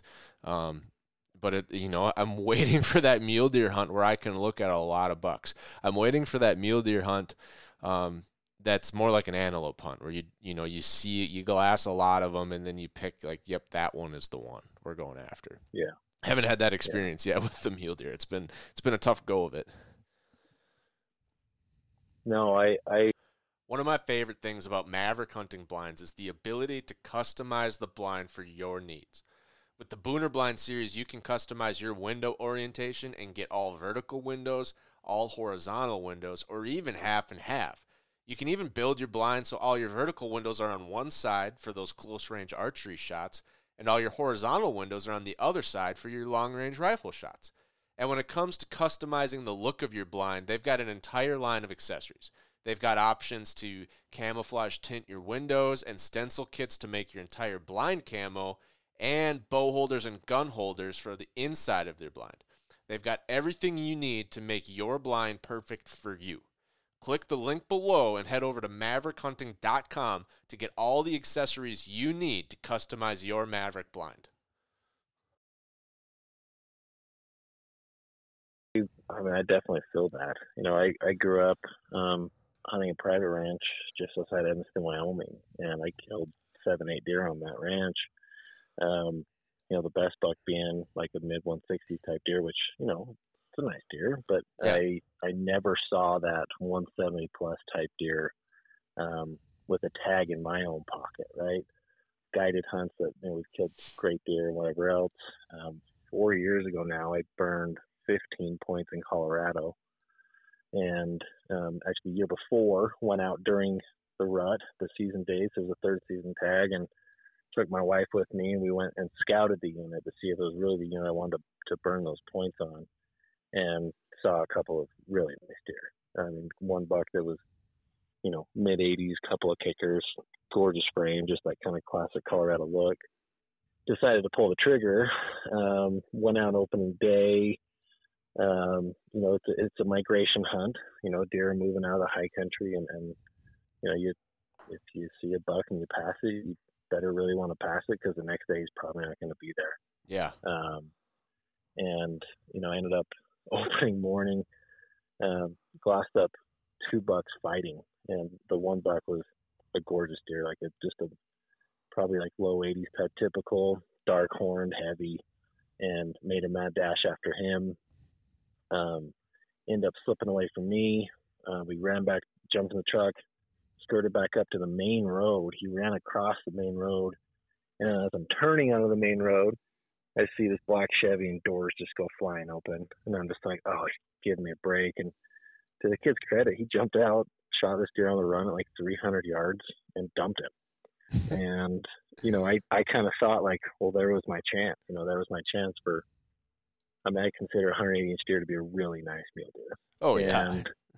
S11: But I'm waiting for that mule deer hunt where I can look at a lot of bucks. I'm waiting for that mule deer hunt that's more like an antelope hunt where you glass a lot of them and then you pick yep, that one is the one we're going after.
S12: Yeah.
S11: Haven't had that experience yet with the mule deer. It's been a tough go of it.
S12: No, I
S11: One of my favorite things about Maverick hunting blinds is the ability to customize the blind for your needs. With the Booner Blind Series, you can customize your window orientation and get all vertical windows, all horizontal windows, or even half and half. You can even build your blind so all your vertical windows are on one side for those close-range archery shots, and all your horizontal windows are on the other side for your long-range rifle shots. And when it comes to customizing the look of your blind, they've got an entire line of accessories. They've got options to camouflage tint your windows and stencil kits to make your entire blind camo, and bow holders and gun holders for the inside of their blind. They've got everything you need to make your blind perfect for you. Click the link below and head over to MaverickHunting.com to get all the accessories you need to customize your Maverick blind.
S12: I mean, I definitely feel that. You know, I grew up hunting a private ranch just outside Evanston, Wyoming, and I killed 7-8 deer on that ranch. You know, the best buck being like a mid-160 type deer, which, you know, it's a nice deer, but yeah. I never saw that 170 plus type deer with a tag in my own pocket, right? Guided hunts that, you know, we've killed great deer and whatever else. 4 years ago now, I burned 15 points in Colorado, and actually the year before went out during the rut, the season days. There was a third season tag, and took my wife with me, and we went and scouted the unit to see if it was really the unit I wanted to burn those points on, and saw a couple of really nice deer. I mean, one buck that was, you know, mid-80s, couple of kickers, gorgeous frame, just that kind of classic Colorado look. Decided to pull the trigger, went out opening day. You know, it's a migration hunt. You know, deer are moving out of the high country, and you know, if you see a buck and you pass it, you better really want to pass it, because the next day he's probably not going to be there.
S11: Yeah.
S12: And you know, I ended up opening morning, glassed up 2 bucks fighting, and the one buck was a gorgeous deer, like just a probably like low 80s type typical, dark horned, heavy, and made a mad dash after him. Ended up slipping away from me. We ran back, jumped in the truck, skirted back up to the main road. He ran across the main road, and as I'm turning onto the main road, I see this black Chevy and doors just go flying open, and I'm just like, oh, give me a break. And to the kid's credit, he jumped out, shot this deer on the run at like 300 yards, and dumped him. And you know, I kind of thought like, well, there was my chance. You know, there was my chance for. I mean, I consider a 180-inch deer to be a really nice mule deer.
S11: Oh yeah.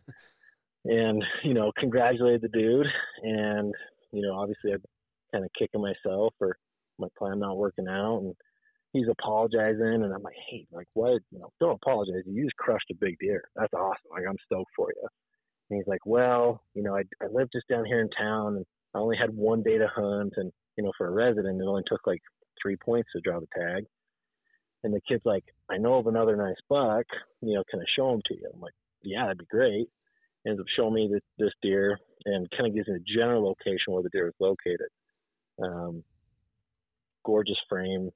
S12: And you know, congratulated the dude, and you know, obviously I'm kind of kicking myself for my plan not working out, and he's apologizing, and I'm like, hey, like, what? You know, don't apologize. You just crushed a big deer. That's awesome. Like, I'm stoked for you. And he's like, well, you know, I live just down here in town, and I only had 1 day to hunt, and you know, for a resident, it only took like 3 points to draw the tag. And the kid's like, I know of another nice buck, you know, can I show him to you? I'm like, yeah, that'd be great. Ends up showing me this deer, and kind of gives me a general location where the deer is located. Gorgeous frame,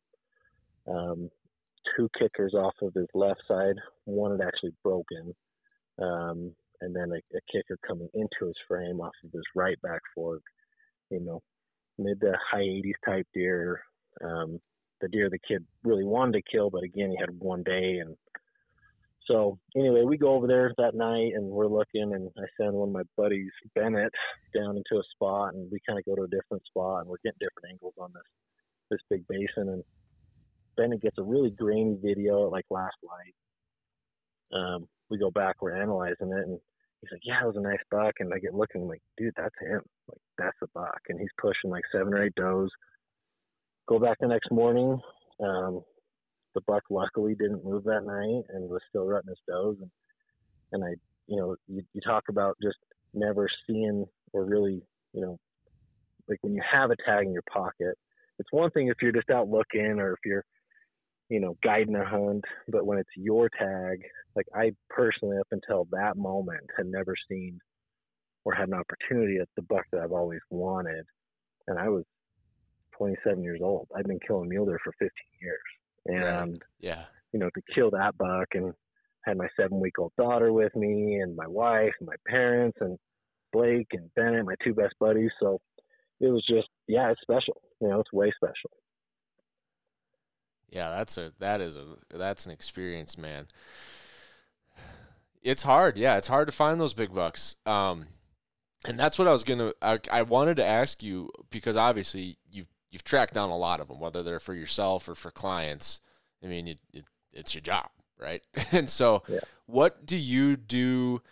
S12: 2 kickers off of his left side. One had actually broken, and then a kicker coming into his frame off of his right back fork. You know, mid to high 80s type deer. The deer the kid really wanted to kill, but again, he had 1 day. And so anyway, we go over there that night, and we're looking, and I send one of my buddies, Bennett, down into a spot, and we kind of go to a different spot, and we're getting different angles on this big basin. And Bennett gets a really grainy video at like last light. We go back, we're analyzing it, and he's like, yeah, it was a nice buck. And I get looking, I'm like, dude, that's him. Like, that's the buck. And he's pushing like 7 or 8 does. Go back the next morning. The buck luckily didn't move that night and was still rutting his does. And I, you know, you talk about just never seeing, or really, you know, like when you have a tag in your pocket, it's one thing if you're just out looking, or if you're, you know, guiding a hunt, but when it's your tag, like I personally, up until that moment, had never seen or had an opportunity at the buck that I've always wanted. And I was 27 years old. I've been killing mule deer for 15 years. And,
S11: right. Yeah,
S12: you know, to kill that buck, and had my 7-week-old daughter with me, and my wife, and my parents, and Blake and Bennett, my 2 best buddies. So it was just, yeah, it's special. You know, it's way special.
S11: Yeah, that's an experience, man. It's hard. Yeah, it's hard to find those big bucks. And that's what I wanted to ask you, because obviously you've tracked down a lot of them, whether they're for yourself or for clients. I mean, it's your job, right? And so what do you do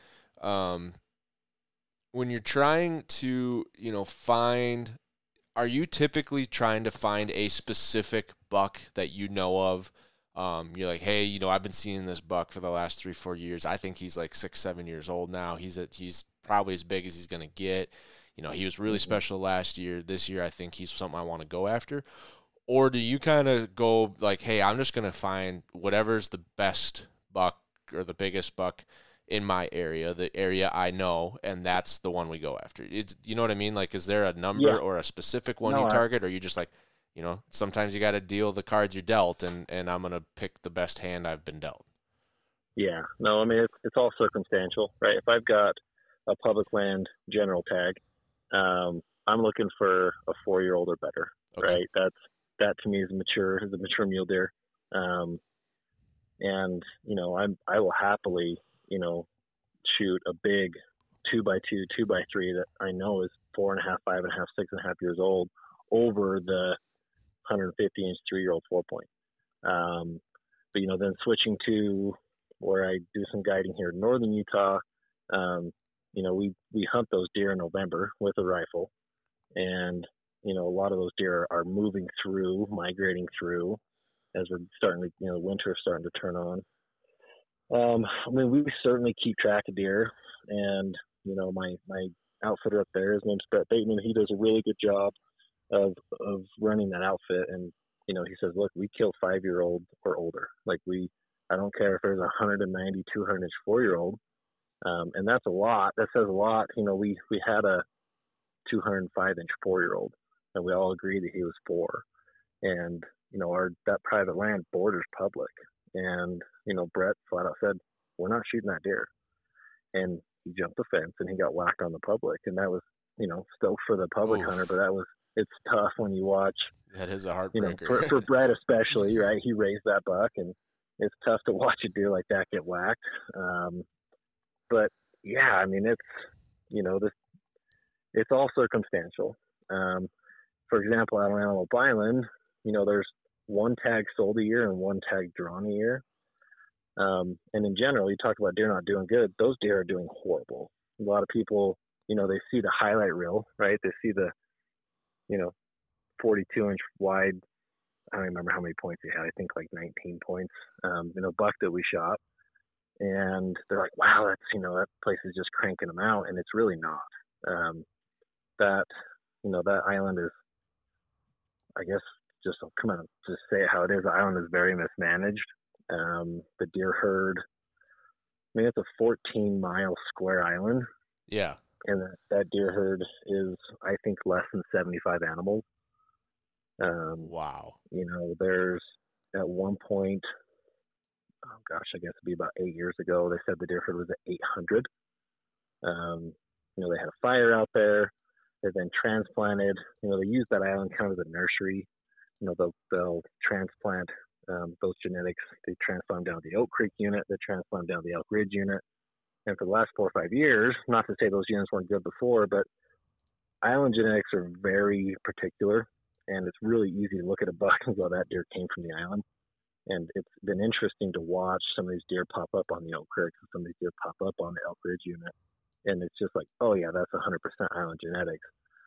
S11: when you're trying to, find, are you typically trying to find a specific buck that you know of? You're like, hey, I've been seeing this buck for the last 3-4 years. I think he's like 6-7 years old now. He's probably as big as he's going to get. He was really special last year. This year, I think he's something I want to go after. Or do you kind of go like, hey, I'm just going to find whatever's the best buck or the biggest buck in my area, the area I know, and that's the one we go after? You know what I mean? Like, is there a number or a specific one you target, or are you just like, sometimes you got to deal the cards you're dealt, and I'm going to pick the best hand I've been dealt?
S12: Yeah. No, I mean, it's all circumstantial, right? If I've got a public land general tag, I'm looking for a 4-year-old or better, right? That to me is a mature mule deer. And, I will happily, shoot a big 2x2, 2x3 that I know is 4.5, 5.5, 6.5 years old over the 150-inch 3-year-old 4-point. But, then switching to where I do some guiding here in northern Utah, we hunt those deer in November with a rifle, and a lot of those deer are migrating through as we're starting to, winter is starting to turn on. We certainly keep track of deer, and my outfitter up there, his name's Brett Bateman. He does a really good job of running that outfit, and he says, look, we kill 5-year-old or older. Like I don't care if there's a 190, 200-inch 4-year-old. And that's a lot. That says a lot. We had a 205-inch 4-year-old, and we all agreed that he was 4. And, that private land borders public. And, Brett flat out said, we're not shooting that deer. And he jumped the fence and he got whacked on the public. And that was, stoked for the public hunter, but it's tough when you watch. That is a heartbreaker. For Brett especially, right? He raised that buck, and it's tough to watch a deer like that get whacked. But yeah, I mean, it's all circumstantial. For example, out on Antelope Island, there's one tag sold a year and one tag drawn a year. And in general, you talk about deer not doing good. Those deer are doing horrible. A lot of people, they see the highlight reel, right? They see the, 42-inch wide. I don't remember how many points he had. I think like 19 points, buck that we shot. And they're like, wow, that's, that place is just cranking them out. And it's really not. That island is, I guess, just say it how it is. The island is very mismanaged. The deer herd, it's a 14-mile square island.
S11: Yeah.
S12: And that deer herd is, I think, less than 75 animals.
S11: Wow.
S12: There's at one point, oh gosh, I guess it'd be about 8 years ago, they said the deer herd was at 800. They had a fire out there. They've been transplanted. They use that island kind of as a nursery. They'll transplant those genetics. They transplant them down to the Oak Creek unit. They transplant them down to the Elk Ridge unit. And for the last 4 or 5 years, not to say those units weren't good before, but island genetics are very particular, and it's really easy to look at a buck and go, that deer came from the island. And it's been interesting to watch some of these deer pop up on the Oak Creek and some of these deer pop up on the Elk Ridge unit. And it's just like, oh yeah, that's 100% island genetics.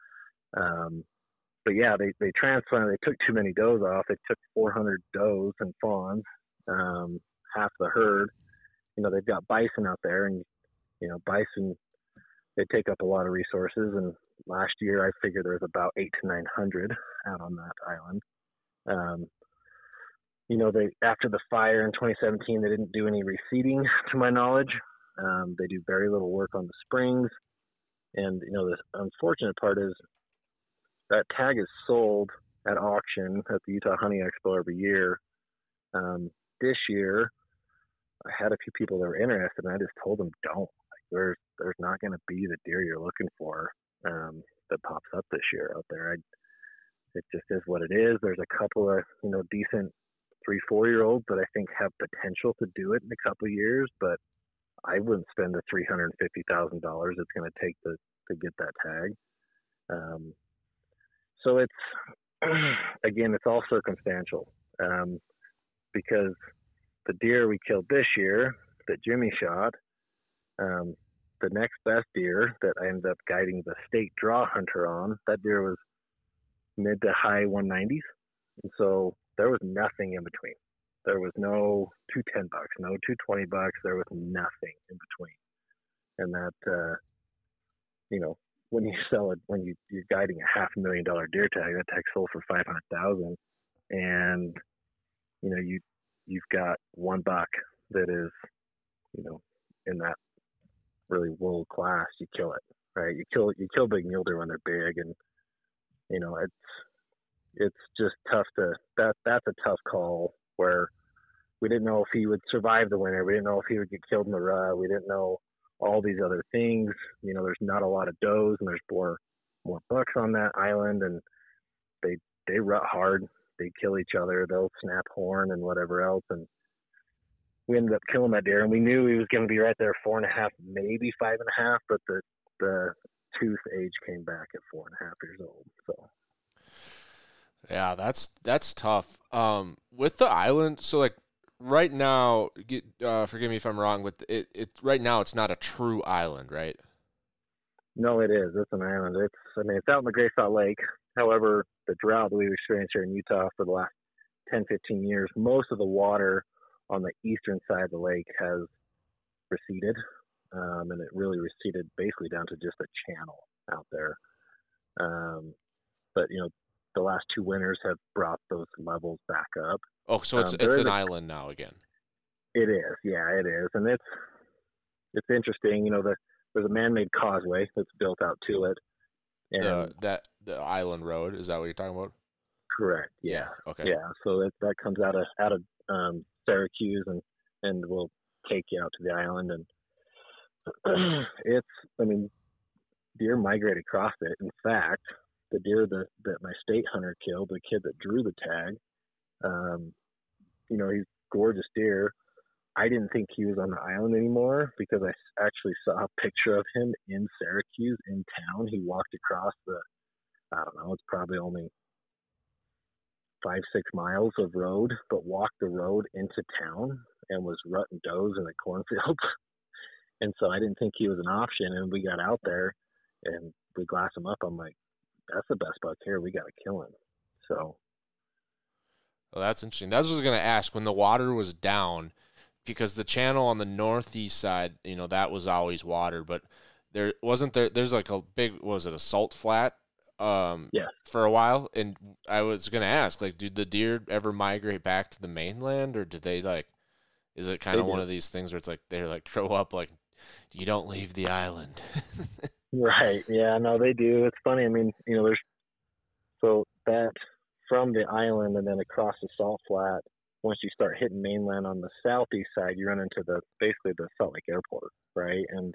S12: But yeah, they transplanted, they took too many does off. They took 400 does and fawns, half the herd. They've got bison out there, and, bison, they take up a lot of resources. And last year, I figured there was about 800 to 900 out on that island. After the fire in 2017, they didn't do any reseeding, to my knowledge. They do very little work on the springs. And, the unfortunate part is that tag is sold at auction at the Utah Hunting Expo every year. This year, I had a few people that were interested, and I just told them, don't. There's not going to be the deer you're looking for that pops up this year out there. It just is what it is. There's a couple of, decent 3-4-year-olds that I think have potential to do it in a couple of years, but I wouldn't spend the $350,000 it's going to take to get that tag. So it's, again, it's all circumstantial, because the deer we killed this year that Jimmy shot, the next best deer that I ended up guiding the state draw hunter on, that deer was mid to high 190s. And so there was nothing in between. There was no $210, no $220. There was nothing in between. And that, when you sell it, when you're guiding a $500,000 deer tag, that tag sold for $500,000, and you've got one buck that is, in that really world class. You kill it, right? You kill big mule deer when they're big, and it's just tough to that's a tough call where we didn't know if he would survive the winter. We didn't know if he would get killed in the rut. We didn't know all these other things. There's not a lot of does, and there's more bucks on that island, and they rut hard. They kill each other. They'll snap horn and whatever else. And we ended up killing that deer, and we knew he was going to be right there 4.5, maybe 5.5, but the tooth age came back at 4.5 years old. So.
S11: Yeah, that's tough. With the island, so like right now, forgive me if I'm wrong, but it right now it's not a true island, right?
S12: No, it is. It's an island. It's out in the Great Salt Lake. However, the drought that we've experienced here in Utah for the last 10, 15 years, most of the water on the eastern side of the lake has receded, and it really receded basically down to just a channel out there. But the last 2 winters have brought those levels back up.
S11: Oh, so it's an island now again.
S12: It is, yeah, it is, and it's interesting. There's a man-made causeway that's built out to it, and
S11: the island road, is that what you're talking about?
S12: Correct. Yeah.
S11: Okay.
S12: Yeah. So that comes out of Syracuse and will take you out to the island, and deer migrate across it. In fact, the deer that my state hunter killed, the kid that drew the tag, he's gorgeous deer. I didn't think he was on the island anymore because I actually saw a picture of him in Syracuse in town. He walked across it's probably only 5-6 miles of road, but walked the road into town and was rutting does in the cornfield. And so I didn't think he was an option. And we got out there and we glassed him up. I'm like, that's the best buck here. We got to kill him. So.
S11: Well, that's interesting. That's what I was going to ask when the water was down, because the channel on the northeast side, that was always water, but there's like a big, was it a salt flat? For a while. And I was going to ask, like, do the deer ever migrate back to the mainland, or do they is it kind of one of these things where it's like, they're like, grow up, like, you don't leave the island?
S12: Right. Yeah, no, they do. It's funny. There's, so that from the island and then across the salt flat, once you start hitting mainland on the southeast side, you run into basically the Salt Lake Airport, right? And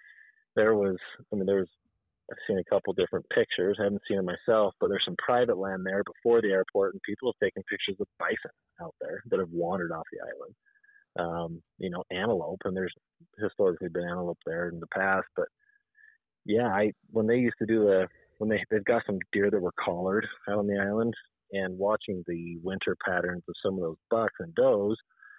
S12: I've seen a couple different pictures. I haven't seen it myself, but there's some private land there before the airport, and people have taken pictures of bison out there that have wandered off the island. Antelope, and there's historically been antelope there in the past. But yeah, when they used to do they've got some deer that were collared out on the island, and watching the winter patterns of some of those bucks and does,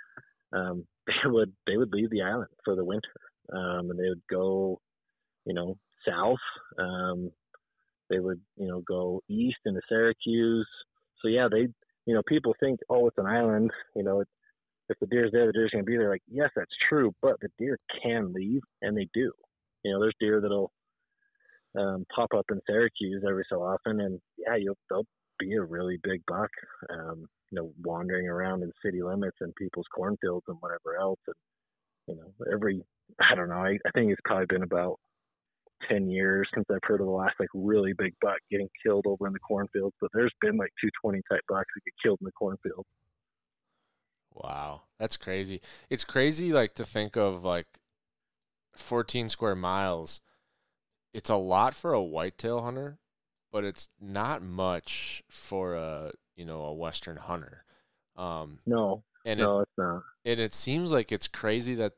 S12: they would leave the island for the winter, and they would go, south. They would, go east into Syracuse. So yeah, people think, oh, it's an island. If the deer's there, the deer's going to be there. Like, yes, that's true, but the deer can leave, and they do. There's deer that'll pop up in Syracuse every so often, and yeah, they'll be a really big buck, wandering around in city limits and people's cornfields and whatever else. And I don't know. I think it's probably been about 10 years since I've heard of the last really big buck getting killed over in the cornfields, but there's been 220 type bucks that get killed in the cornfield.
S11: Wow, that's crazy. It's crazy to think of 14 square miles. It's a lot for a whitetail hunter, but it's not much for a Western hunter. No,
S12: it's not.
S11: And it seems like it's crazy that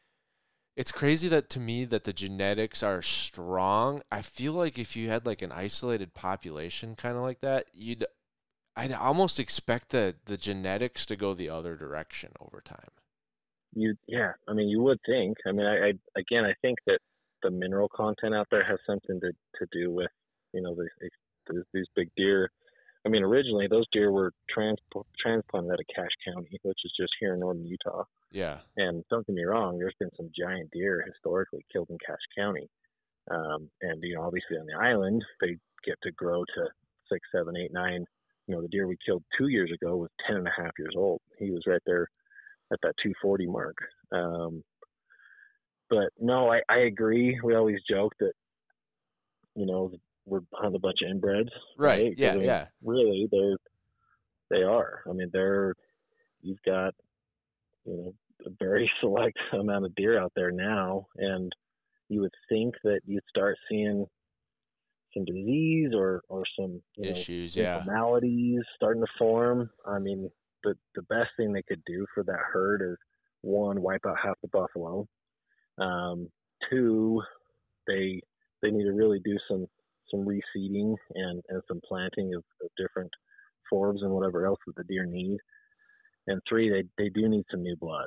S11: to me that the genetics are strong. I feel like if you had like an isolated population kind of like that, I'd almost expect the genetics to go the other direction over time.
S12: You would think. I mean, I think that the mineral content out there has something to do with, these big deer. I mean, originally those deer were transplanted out of Cache County, which is just here in northern Utah.
S11: Yeah.
S12: And don't get me wrong, there's been some giant deer historically killed in Cache County. And, obviously on the island, they get to grow to 6, 7, 8, 9. The deer we killed 2 years ago was 10 and a half years old. He was right there at that 240 mark. But no, I agree. We always joke that, we're on a bunch of inbreds.
S11: Right. Yeah.
S12: Really, they are. I mean, you've got, a very select amount of deer out there now. And you would think that you'd start seeing some disease or some
S11: issues,
S12: maladies starting to form. I mean, the best thing they could do for that herd is, 1, wipe out half the buffalo. 2, they need to really do some reseeding and some planting of different forbs and whatever else that the deer need. And 3, they do need some new blood.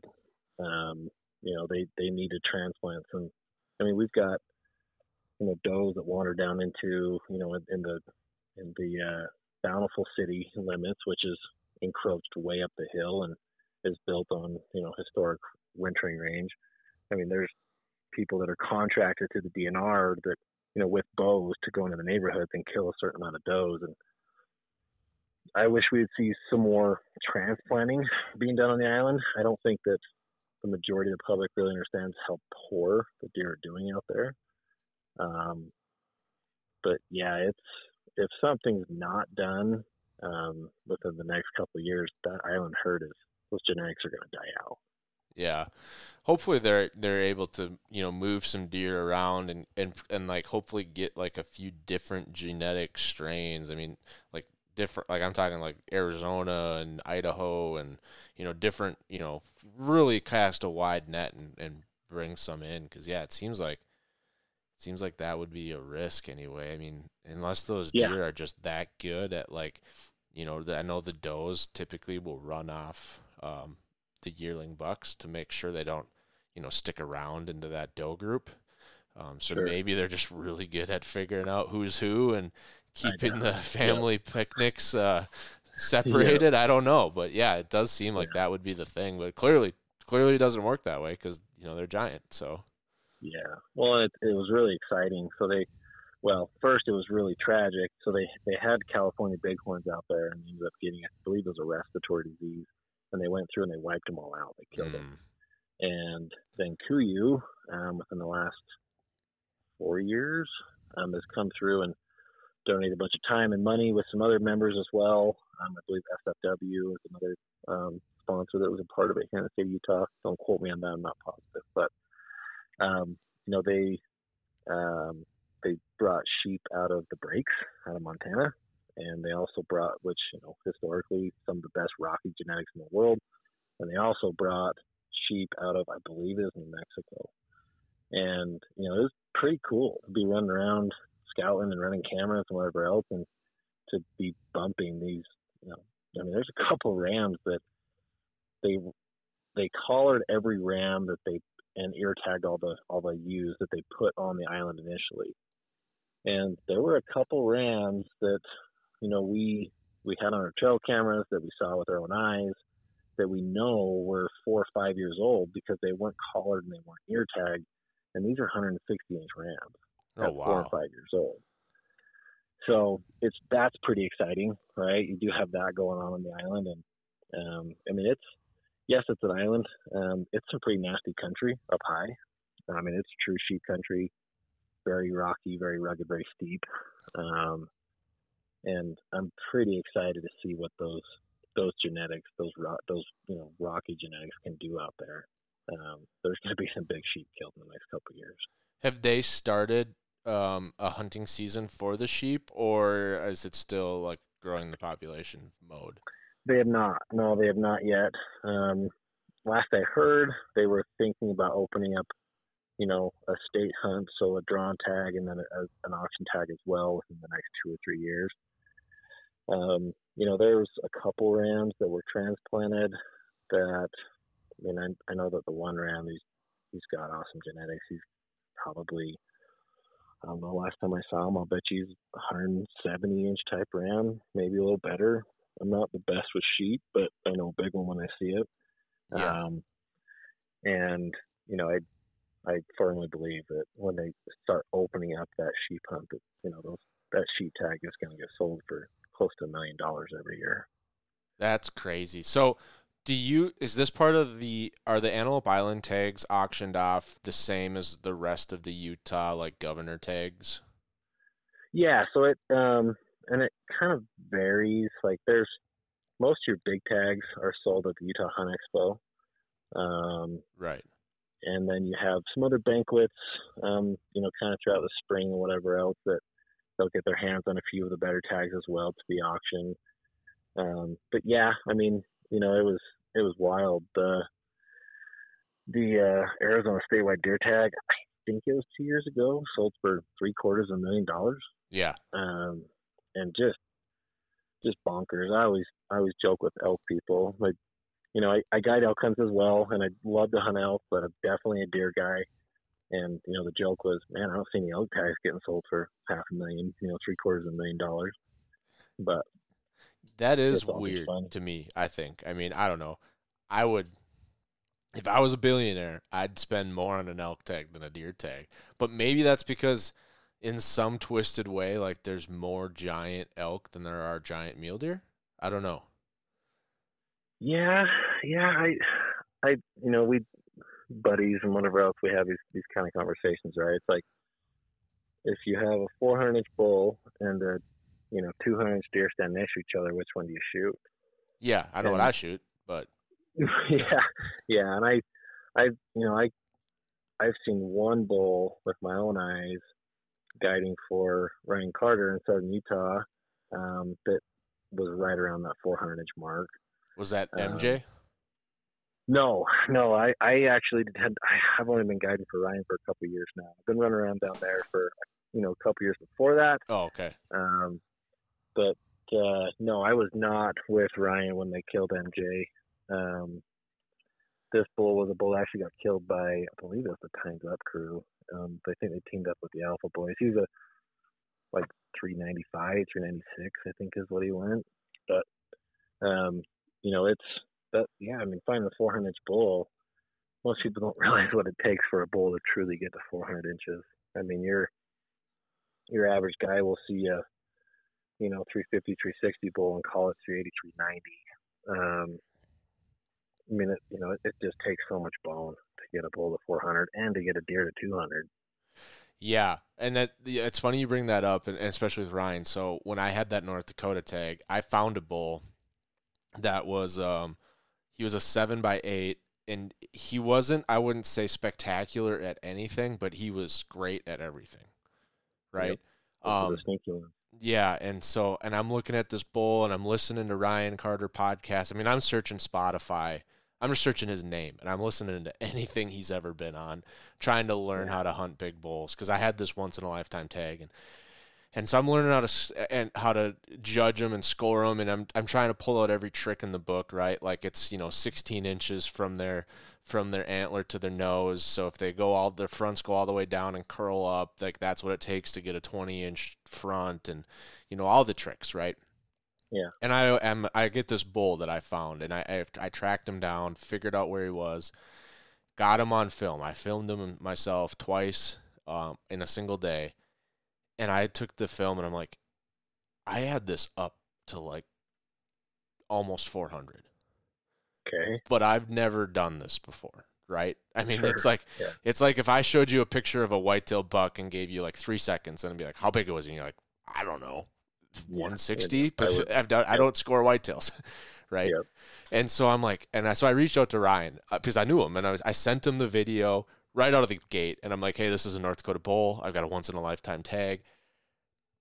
S12: They need to transplant some. I mean, we've got does that wander down into in the Bountiful City limits, which is encroached way up the hill and is built on historic wintering range. I mean, there's people that are contracted to the DNR that with bows to go into the neighborhoods and kill a certain amount of does. And I wish we would see some more transplanting being done on the island. I don't think that the majority of the public really understands how poor the deer are doing out there. But yeah, if something's not done within the next couple of years, that island herd those genetics are going to die out.
S11: Yeah, hopefully they're able to move some deer around and like hopefully get like a few different genetic strains. I mean, like different, like I'm talking like Arizona and Idaho and different, really cast a wide net and bring some in, because it seems like that would be a risk anyway. I mean, unless those deer are just that good at like, I know the does typically will run off the yearling bucks to make sure they don't, stick around into that doe group. So maybe they're just really good at figuring out who's who and keeping the family picnics separated. I don't know, but it does seem like that would be the thing. But clearly it doesn't work that way because they're giant. So.
S12: Yeah, well, it was really exciting. So first it was really tragic. So they had California bighorns out there and ended up getting, I believe it was a respiratory disease, and they went through and they wiped them all out. They killed them. And then KUIU, within the last 4 years, has come through and donated a bunch of time and money with some other members as well. I believe SFW is another sponsor that was a part of it here in the state of Utah. Don't quote me on that, I'm not positive, but they brought sheep out of the breaks out of Montana, and they also brought, which historically some of the best Rocky genetics in the world, and they also brought sheep out of, I believe it was New Mexico. And it was pretty cool to be running around scouting and running cameras and whatever else, and to be bumping these. I mean, there's a couple rams that they collared every ram that they and ear tagged all the ewes that they put on the island initially. And there were a couple rams that, we had on our trail cameras that we saw with our own eyes that we know were 4 or 5 years old because they weren't collared and they weren't ear tagged. And these are 160-inch rams at 4 or 5 years old. So that's pretty exciting, right? You do have that going on the island. And, I mean, it's an island. It's some pretty nasty country up high. I mean, it's true sheep country, very rocky, very rugged, very steep. And I'm pretty excited to see what those genetics, those rocky genetics can do out there. There's going to be some big sheep killed in the next couple of years.
S11: Have they started a hunting season for the sheep, or is it still like growing the population mode?
S13: They have not. No, they have not yet. Last I heard, they were thinking about opening up, a state hunt, so a drawn tag and then an auction tag as well within the next 2 or 3 years. There's a couple rams that were transplanted that, I know that the one ram, he's got awesome genetics. He's probably, I don't know, last time I saw him, I'll bet you he's 170-inch type ram, maybe a little better. I'm not the best with sheep, but I know a big one when I see it.
S11: Yeah.
S13: I firmly believe that when they start opening up that sheep hunt, that sheep tag is going to get sold for close to $1 million every year.
S11: That's crazy. So is this part of are the Antelope Island tags auctioned off the same as the rest of the Utah, like governor tags?
S13: Yeah. So it kind of varies. Like most of your big tags are sold at the Utah Hunt Expo.
S11: Right.
S13: And then you have some other banquets, kind of throughout the spring or whatever else that they'll get their hands on a few of the better tags as well to be auctioned. But yeah, it was wild. The Arizona statewide deer tag, I think it was 2 years ago, sold for $750,000.
S11: Yeah.
S13: And just bonkers. I always joke with elk people, like, I guide elk hunts as well, and I love to hunt elk, but I'm definitely a deer guy. And, the joke was, man, I don't see any elk tags getting sold for $500,000, $750,000. But
S11: that is weird to me, I think. I mean, I don't know. If I was a billionaire, I'd spend more on an elk tag than a deer tag. But maybe that's because in some twisted way, like there's more giant elk than there are giant mule deer. I don't know.
S13: Yeah. We buddies and whatever else we have these kind of conversations, right? It's like if you have a 400-inch bull and a 200-inch deer stand next to each other, which one do you shoot?
S11: Yeah, I know what I shoot, but
S13: yeah, and I've seen one bull with my own eyes guiding for Ryan Carter in southern Utah that was right around that 400-inch mark.
S11: Was that MJ?
S13: No. I actually I've only been guiding for Ryan for a couple of years now. I've been running around down there for a couple of years before that.
S11: Oh, okay.
S13: But no, I was not with Ryan when they killed MJ. This bull was a bull that actually got killed by, I believe it was the Time's Up crew. I think they teamed up with the Alpha Boys. He was a 395, 396, I think is what he went. But it's that. Yeah, I mean, finding a 400-inch bull, most people don't realize what it takes for a bull to truly get to 400 inches. I mean, your average guy will see a 350, 360 bull and call it 380, 390. I mean, it just takes so much bone to get a bull to 400 and to get a deer to 200.
S11: Yeah, and it's funny you bring that up, and especially with Ryan. So when I had that North Dakota tag, I found a bull that was he was a 7x8, and he wasn't, I wouldn't say spectacular at anything, but he was great at everything, right?
S13: Yep.
S11: Yeah, and I'm looking at this bull, and I'm listening to Ryan Carter podcast. I mean, I'm searching Spotify. I'm just searching his name, and I'm listening to anything he's ever been on, trying to learn how to hunt big bulls, because I had this once-in-a-lifetime tag, and so I'm learning how to judge them and score them, and I'm trying to pull out every trick in the book, right? Like it's 16 inches from their antler to their nose. So if they their fronts go all the way down and curl up, like that's what it takes to get a 20-inch front, and all the tricks, right?
S13: Yeah.
S11: And I get this bull that I found, and I tracked him down, figured out where he was, got him on film. I filmed him myself twice in a single day. And I took the film, and I'm like, I had this up to like almost 400.
S13: Okay.
S11: But I've never done this before, right? I mean, it's like if I showed you a picture of a whitetail buck and gave you like 3 seconds, and I'd be like, how big was he? And you're like, I don't know, 160. I don't score whitetails, right?
S13: Yep.
S11: And so I'm like, so I reached out to Ryan because I knew him, and I sent him the video right out of the gate, and I'm like, hey, this is a North Dakota bull. I've got a once-in-a-lifetime tag.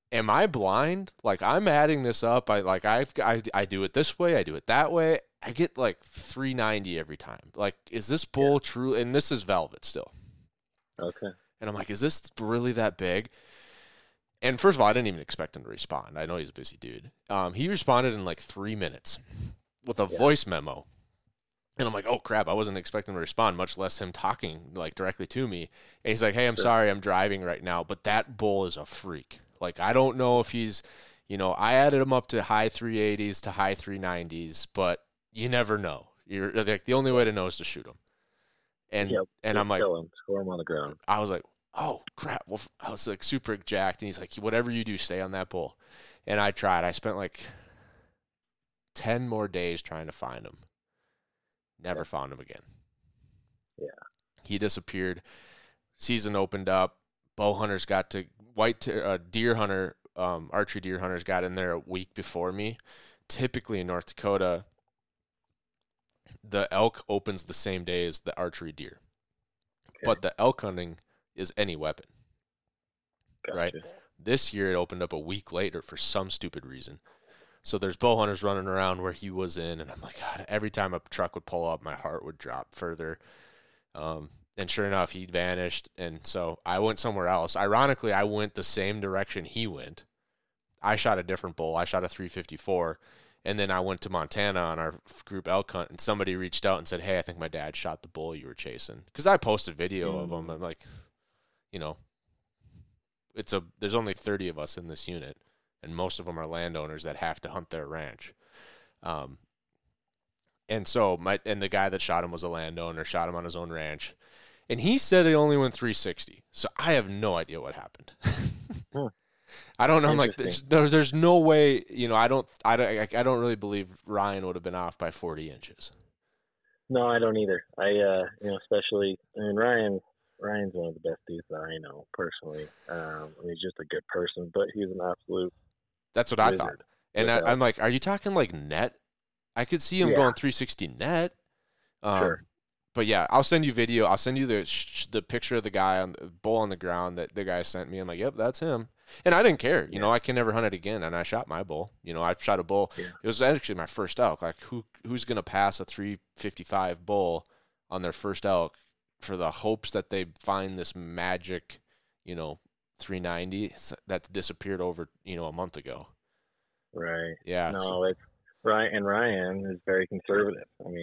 S11: am I blind? Like, I'm adding this up. I do it this way. I do it that way. I get like 390 every time. Like, is this bull true? And this is velvet still.
S13: Okay.
S11: And I'm like, is this really that big? And first of all, I didn't even expect him to respond. I know he's a busy dude. He responded in like 3 minutes with a voice memo. And I'm like, oh, crap, I wasn't expecting him to respond, much less him talking like directly to me. And he's like, hey, I'm sorry, I'm driving right now. But that bull is a freak. Like, I don't know if he's, I added him up to high 380s to high 390s, but you never know. You're like, the only way to know is to shoot him. And I'm like,
S13: score him on the ground.
S11: I was like, oh, crap. Well, I was like super jacked. And he's like, whatever you do, stay on that bull. And I tried. I spent like 10 more days trying to find him. Never found him again.
S13: Yeah.
S11: He disappeared. Season opened up. Bow hunters got to deer hunter, archery deer hunters got in there a week before me. Typically in North Dakota, the elk opens the same day as the archery deer. Okay. But the elk hunting is any weapon. Gotcha. Right? This year it opened up a week later for some stupid reason. So there's bow hunters running around where he was in, and I'm like, God, every time a truck would pull up, my heart would drop further. And sure enough, he vanished, and so I went somewhere else. Ironically, I went the same direction he went. I shot a different bull. I shot a 354, and then I went to Montana on our group elk hunt, and somebody reached out and said, hey, I think my dad shot the bull you were chasing. Because I posted video of him. I'm like, there's only 30 of us in this unit. And most of them are landowners that have to hunt their ranch. And so the guy that shot him was a landowner, shot him on his own ranch. And he said it only went 360. So I have no idea what happened. I don't know. I'm like, there's no way, I don't really believe Ryan would have been off by 40 inches.
S13: No, I don't either. Especially, Ryan's one of the best dudes that I know personally. He's just a good person, but he's an absolute.
S11: That's what I thought. And I'm like, are you talking like net? I could see him going 360 net.
S13: Sure.
S11: But yeah, I'll send you video. I'll send you the picture of the guy on the bull on the ground that the guy sent me. I'm like, yep, that's him. And I didn't care. I can never hunt it again. And I shot my bull. I shot a bull. Yeah. It was actually my first elk. Like, who's going to pass a 355 bull on their first elk for the hopes that they find this magic, 390 that disappeared over, a month ago.
S13: Right.
S11: Yeah.
S13: No, it's Ryan. And Ryan is very conservative.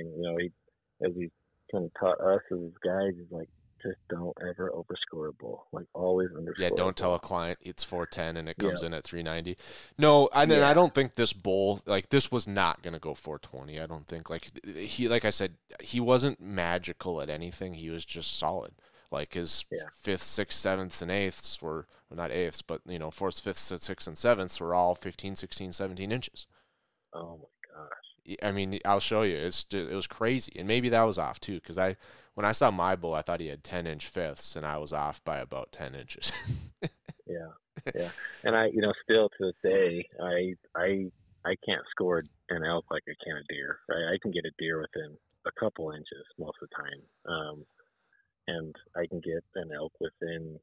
S13: He's kind of taught us as guys, he's like, just don't ever overscore a bull. Like, always underscore. Yeah,
S11: don't tell a client it's 410 and it comes in at 390. No, I don't think this bull, like, this was not going to go 420. I don't think. Like I said, he wasn't magical at anything. He was just solid. Like, his 5th, 6th, 7th, and 8ths were, well, not 8ths, but, 4th, 5th, 6th, and 7ths were all 15, 16, 17 inches.
S13: Oh, my gosh.
S11: I mean, I'll show you. It was crazy. And maybe that was off, too, because when I saw my bull, I thought he had 10-inch 5ths, and I was off by about 10 inches.
S13: Yeah. And still to this day, I can't score an elk like I can a deer. Right? I can get a deer within a couple inches most of the time. And I can get an elk within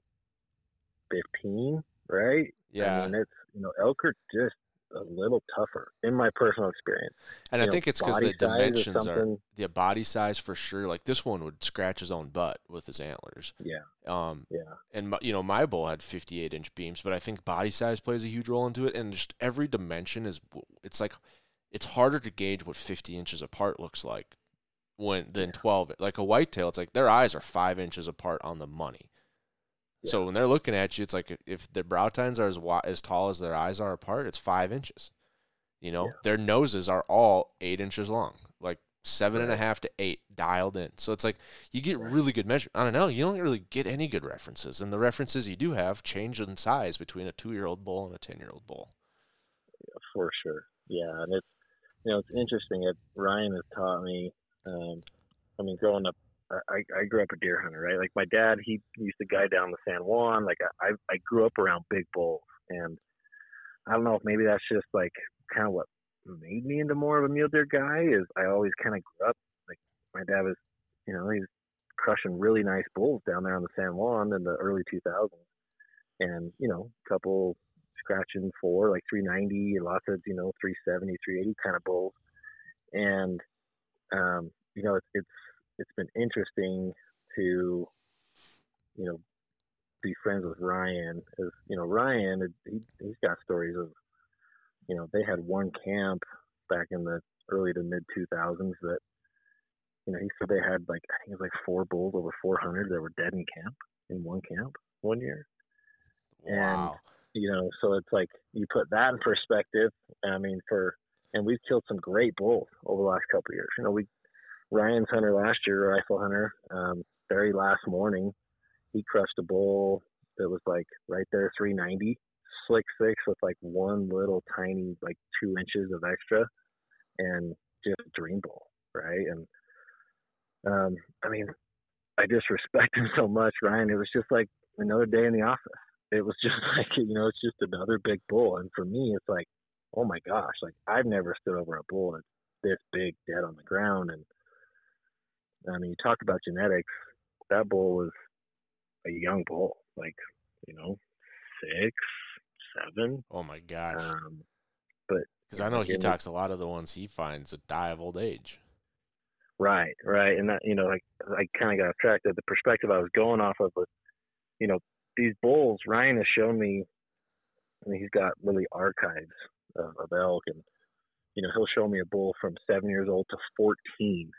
S13: 15, right?
S11: Yeah.
S13: I mean, elk are just a little tougher in my personal experience.
S11: And I think it's because the dimensions are the body size for sure. Like, this one would scratch his own butt with his antlers.
S13: Yeah.
S11: And my bull had 58-inch beams, but I think body size plays a huge role into it. And just every dimension it's harder to gauge what 50 inches apart looks like than 12. Like a whitetail, it's like their eyes are 5 inches apart on the money. Yeah. So when they're looking at you, it's like if their brow tines are as tall as their eyes are apart, it's 5 inches. Their noses are all 8 inches long, like 7.5 to 8 dialed in. So it's like you get really good measure. I don't know. You don't really get any good references, and the references you do have change in size between a 2-year-old bull and a 10-year-old bull.
S13: Yeah, for sure. Yeah, and it's interesting. Ryan has taught me. Growing up, I grew up a deer hunter, right? Like, my dad, he used to guide down the San Juan. Like, I grew up around big bulls, and I don't know if maybe that's just like kind of what made me into more of a mule deer guy. Is I always kind of grew up like my dad was, he's crushing really nice bulls down there on the San Juan in the early 2000s, and a couple scratching 4, like 390, lots of, 370, 380 kind of bulls. And, it's been interesting to, be friends with Ryan. As Ryan, he's got stories of, they had one camp back in the early to mid 2000s that, he said they had I think it was 4 bulls over 400 that were dead in camp, in one camp one year.
S11: Wow.
S13: And, so it's like, you put that in perspective. I mean, and we've killed some great bulls over the last couple of years. Ryan's hunter last year, rifle hunter, very last morning, he crushed a bull that was right there, 390, slick 6 with one little tiny, 2 inches of extra, and just a dream bull, right? And, I mean, I just respect him so much, Ryan. It was just like another day in the office. It was just it's just another big bull. And for me, it's like, oh my gosh, I've never stood over a bull that's this big dead on the ground. And I mean, you talk about genetics, that bull was a young bull, 6, 7.
S11: Oh my gosh.
S13: But
S11: because I know he talks a lot of the ones he finds that die of old age.
S13: Right. And that, I kind of got tracked at the perspective I was going off of was, these bulls, Ryan has shown me, he's got really archives of elk, and, he'll show me a bull from 7 years old to 14.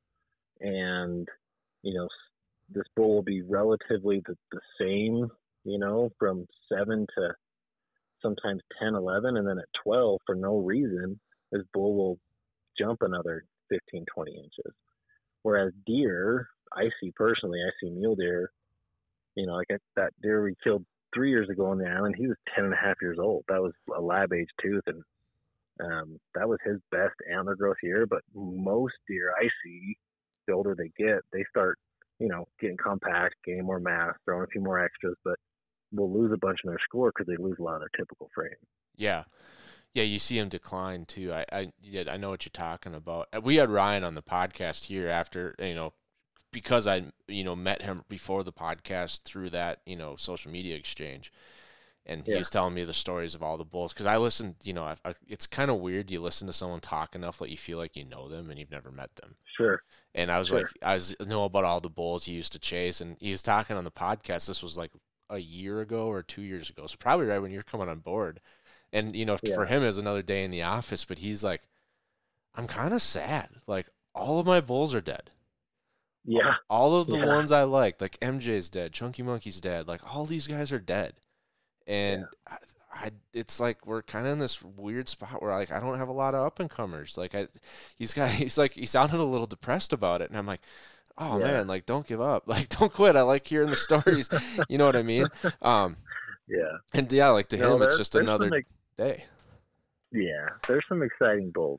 S13: And, this bull will be relatively the same, from 7 to sometimes 10, 11. And then at 12, for no reason, this bull will jump another 15, 20 inches. Whereas deer, I see mule deer, that deer we killed 3 years ago on the island, he was 10 and a half years old. That was a lab age tooth, and that was his best antler growth year. But most deer I see, the older they get, they start, getting compact, gaining more mass, throwing a few more extras, but will lose a bunch in their score because they lose a lot of their typical frame.
S11: Yeah. Yeah, you see him decline too. I know what you're talking about. We had Ryan on the podcast here after, because I, met him before the podcast through that, social media exchange. And he was telling me the stories of all the bulls. Because I listened, it's kind of weird. You listen to someone talk enough that you feel like you know them and you've never met them.
S13: Sure.
S11: And I was know about all the bulls he used to chase. And he was talking on the podcast. This was a year ago or 2 years ago. So probably right when you're coming on board. And, for him, it was another day in the office. But he's like, I'm kind of sad. All of my bulls are dead.
S13: Yeah.
S11: All of the ones I liked, MJ's dead, Chunky Monkey's dead. All these guys are dead. And it's we're kind of in this weird spot where I don't have a lot of up and comers. He sounded a little depressed about it, and I'm like, oh man, don't give up, don't quit. I like hearing the stories. You know what I mean?
S13: Yeah.
S11: And to him, it's just another day.
S13: Yeah, there's some exciting bulls.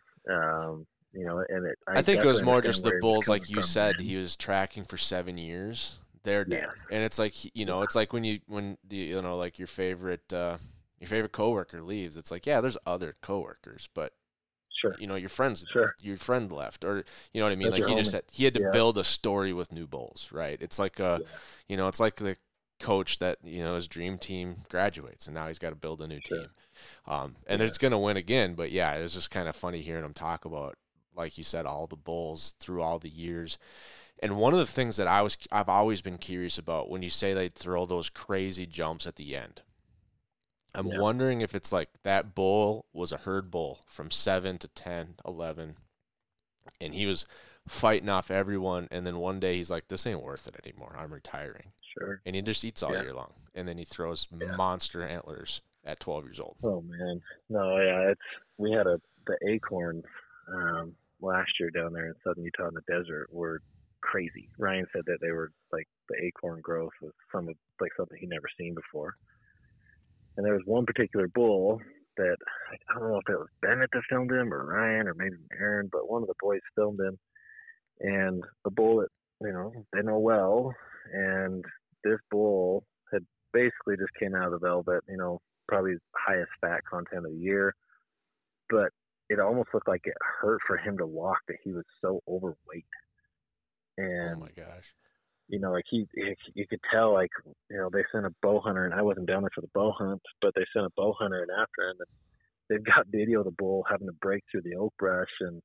S11: I think it was more just the bulls, like you said, he was tracking for 7 years. They're dead, and it's it's when your favorite coworker leaves. It's there's other coworkers, but
S13: sure,
S11: your friend left, or you know what I mean. He had to build a story with new bulls, right? It's it's like the coach that his dream team graduates, and now he's got to build a new team, and it's going to win again. But yeah, it was just kind of funny hearing him talk about, like you said, all the bulls through all the years. And one of the things that I've always been curious about, when you say they throw those crazy jumps at the end, I'm wondering if it's that bull was a herd bull from 7 to 10, 11, and he was fighting off everyone, and then one day he's like, this ain't worth it anymore, I'm retiring.
S13: Sure.
S11: And he just eats all year long, and then he throws monster antlers at 12 years old.
S13: Oh man, no, yeah, we had the acorns last year down there in southern Utah in the desert were crazy. Ryan said that they were the acorn growth was something he'd never seen before. And there was one particular bull that I don't know if it was Bennett that filmed him or Ryan or maybe Aaron, but one of the boys filmed him, and a bull that they know well. And this bull had basically just came out of the velvet, probably highest fat content of the year, but it almost looked like it hurt for him to walk, that he was so overweight. And
S11: oh my gosh.
S13: you know, like you could tell, like, you know, they sent a bow hunter, and I wasn't down there for the bow hunt, but they sent a bow hunter in after him, and they've got video of the bull having to break through the oak brush, and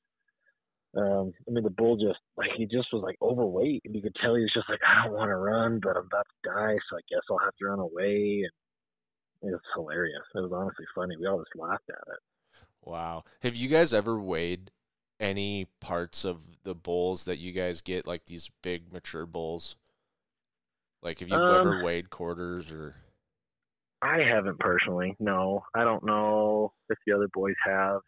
S13: I mean, the bull just, like, he just was like overweight, and you could tell he was just like, I don't want to run, but I'm about to die, so I guess I'll have to run away. And it was hilarious. It was honestly funny. We all just laughed at it.
S11: Wow. Have you guys ever weighed any parts of the bulls that you guys get, like these big mature bulls? Like, have you ever weighed quarters or?
S13: I haven't personally. No, I don't know if the other boys have.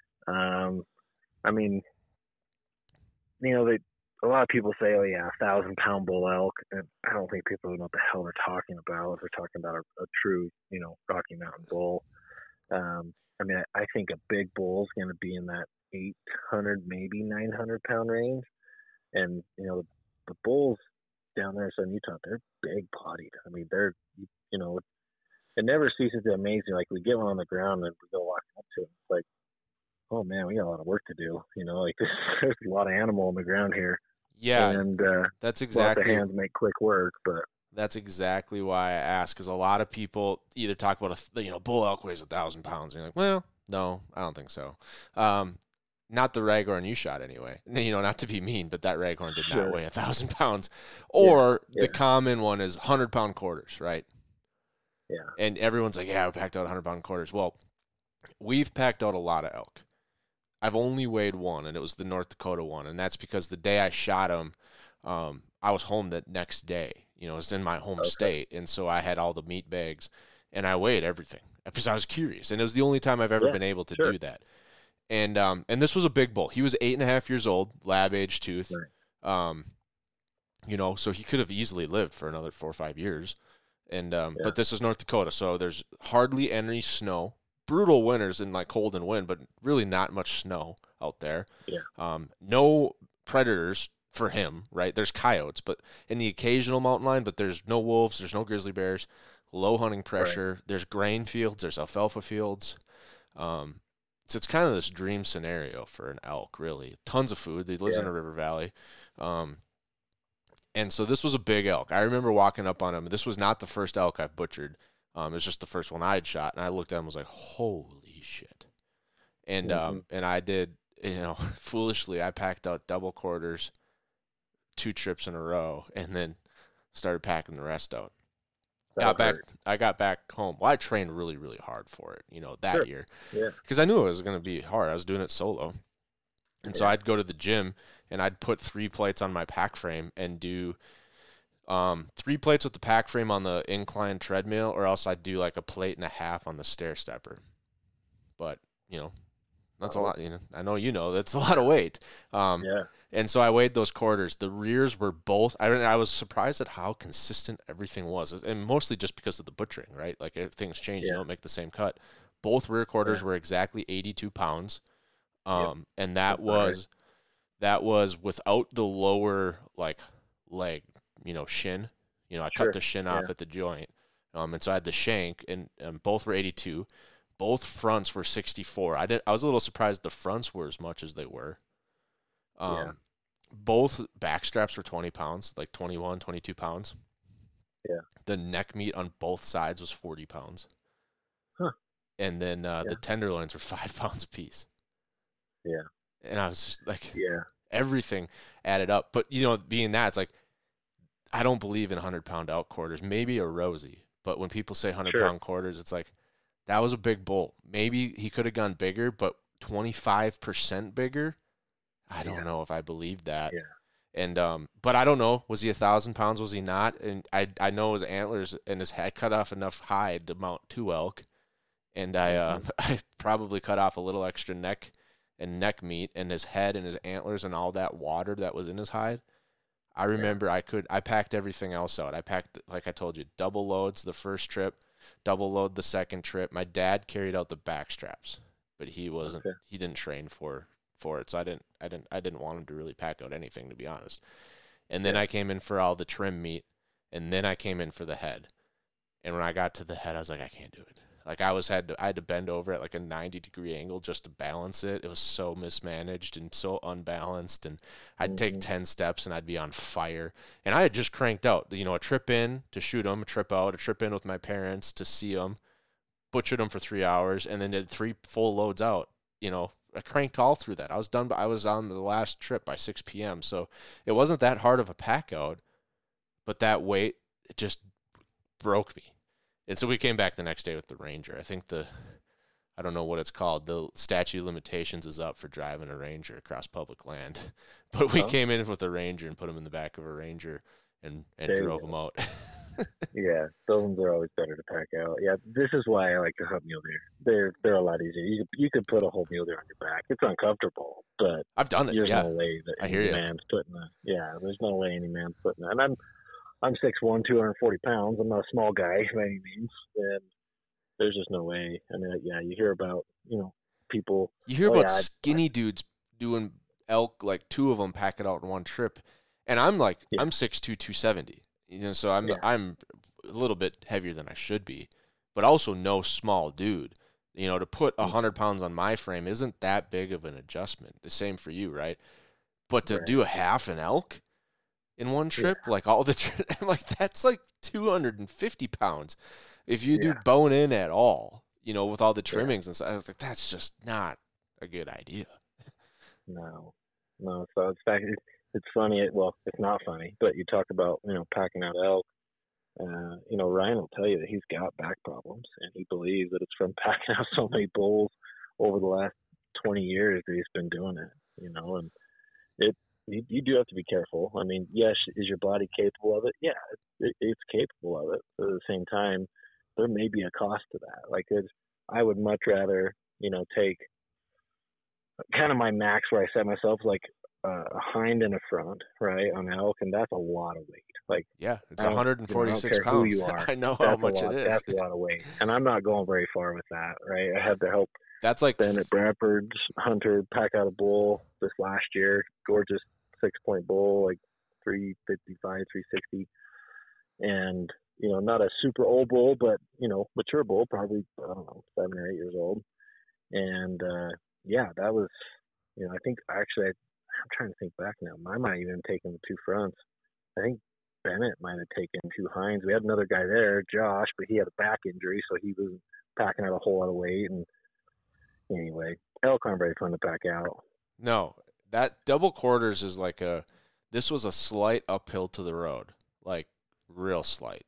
S13: I mean, you know, a lot of people say, oh yeah, 1,000-pound bull elk, and I don't think people know what the hell they're talking about if they're talking about a true, you know, Rocky Mountain bull. I mean, I think a big bull is going to be in that 800, maybe 900-pound range, and you know, the bulls down there in Southern Utah, they're big-bodied. I mean, they're, you know, it never ceases to amaze me. Like, we get one on the ground and we go walking up to it. It's like, oh man, we got a lot of work to do. You know, like there's a lot of animal on the ground here.
S11: Yeah,
S13: and
S11: that's exactly.
S13: Lots of hands make quick work, but
S11: that's exactly why I ask, because a lot of people either talk about bull elk weighs 1,000 pounds, and you're like, well, no, I don't think so. Not the raghorn you shot anyway. You know, not to be mean, but that raghorn did not weigh 1,000 pounds. Or the common one is 100-pound quarters, right?
S13: Yeah.
S11: And everyone's like, yeah, we packed out 100-pound quarters. Well, we've packed out a lot of elk. I've only weighed one, and it was the North Dakota one, and that's because the day I shot him, I was home the next day. You know, it was in my home state, and so I had all the meat bags, and I weighed everything because I was curious, and it was the only time I've ever been able to do that. And this was a big bull. He was 8.5 years old, lab-age tooth. Right. You know, so he could have easily lived for another 4 or 5 years. And but this is North Dakota, so there's hardly any snow. Brutal winters and like cold and wind, but really not much snow out there.
S13: Yeah.
S11: No predators for him, right? There's coyotes, but in the occasional mountain lion, but there's no wolves, there's no grizzly bears, low hunting pressure. Right. There's grain fields, there's alfalfa fields. So it's kind of this dream scenario for an elk, really. Tons of food. He lives in a river valley. And so this was a big elk. I remember walking up on him. This was not the first elk I've butchered. It was just the first one I had shot, and I looked at him and was like, holy shit. And and I did, you know, foolishly, I packed out double quarters 2 trips in a row and then started packing the rest out. I got back home. Well, I trained really, really hard for it, you know, that year.
S13: Yeah.
S11: Because I knew it was going to be hard. I was doing it solo. And so I'd go to the gym, and I'd put 3 plates on my pack frame and do 3 plates with the pack frame on the incline treadmill, or else I'd do like a plate and a half on the stair stepper. But, you know, that's a lot. You know, I know, you know, that's a lot of weight. And so I weighed those quarters. The rears were both, I was surprised at how consistent everything was, and mostly just because of the butchering, right? Like, if things change, you don't make the same cut. Both rear quarters were exactly 82 pounds. And that was without the lower, like, leg, you know, shin. You know, I cut the shin off at the joint. And so I had the shank, and both were 82. Both fronts were 64. I was a little surprised the fronts were as much as they were. Both back straps were 20 pounds, like 21, 22 pounds.
S13: Yeah.
S11: The neck meat on both sides was 40 pounds.
S13: Huh.
S11: And then the tenderloins were 5 pounds a piece.
S13: Yeah.
S11: And I was just like, everything added up. But, you know, being that, it's like, I don't believe in 100-pound elk quarters. Maybe a Rosie. But when people say 100-pound quarters, it's like, that was a big bull. Maybe he could have gone bigger, but 25% bigger? I don't know if I believe that.
S13: Yeah.
S11: And but I don't know. Was he 1,000 pounds? Was he not? And I know his antlers and his head cut off enough hide to mount 2 elk. And I probably cut off a little extra neck and neck meat, and his head and his antlers and all that water that was in his hide. I remember I packed everything else out. I packed, like I told you, double loads the first trip, double load the second trip. My dad carried out the back straps, but he wasn't. He didn't train for it, so I didn't want him to really pack out anything, to be honest. And then I came in for all the trim meat, and then I came in for the head. And when I got to the head, I was like, I can't do it. Like I had to bend over at like a 90-degree angle just to balance it. It was so mismanaged and so unbalanced, and I'd take 10 steps and I'd be on fire. And I had just cranked out, a trip in to shoot them, a trip out, a trip in with my parents to see them, butchered them for 3 hours, and then did 3 full loads out. I cranked all through that. I was done, but I was on the last trip by 6 p.m. So it wasn't that hard of a pack out, but that weight, it just broke me. And so we came back the next day with the Ranger. I think I don't know what it's called. The statute of limitations is up for driving a Ranger across public land. But we came in with a Ranger and put him in the back of a Ranger and drove him out.
S13: Yeah, those ones are always better to pack out. Yeah, this is why I like to hunt mule deer. They're a lot easier. You could put a whole mule deer on your back. It's uncomfortable, but
S11: I've done it.
S13: There's
S11: yeah,
S13: no way that
S11: I hear you.
S13: man's putting that. Yeah, there's no way any man's putting that. And I'm 6'1", 240 pounds. I'm not a small guy by any means, and there's just no way. I mean, yeah, you hear about people.
S11: You hear about skinny dudes doing elk, like 2 of them pack it out in one trip, and I'm like I'm 6'2", 270. So I'm a little bit heavier than I should be, but also no small dude. To put 100 pounds on my frame isn't that big of an adjustment. The same for you, right? But to do a half an elk in one trip, like all the like that's like 250 pounds. If you do bone in at all, with all the trimmings and stuff, I was like, that's just not a good idea.
S13: No. So in fact, it's funny. Well, it's not funny, but you talk about packing out elk. Ryan will tell you that he's got back problems, and he believes that it's from packing out so many bulls over the last 20 years that he's been doing it. And you do have to be careful. I mean, yes, is your body capable of it? Yeah, it's capable of it. But at the same time, there may be a cost to that. Like, I would much rather, take kind of my max where I set myself like a hind and a front, right, on elk, and that's a lot of weight. Like,
S11: yeah, it's 146 pounds.
S13: Who you are.
S11: I know how much it is.
S13: That's a lot of weight, and I'm not going very far with that, right? I had to help.
S11: That's like
S13: Bennett Bradford's hunter pack out a bull this last year, gorgeous 6-point bull, like 355, 360, and not a super old bull, but mature bull, probably 7 or 8 years old, and that was, I think actually I'm trying to think back now. I might have even taken the 2 fronts. I think Bennett might have taken 2 hinds. We had another guy there, Josh, but he had a back injury, so he was packing out a whole lot of weight. And anyway, elk aren't very fun to pack out.
S11: No, that double quarters is like this was a slight uphill to the road, like real slight.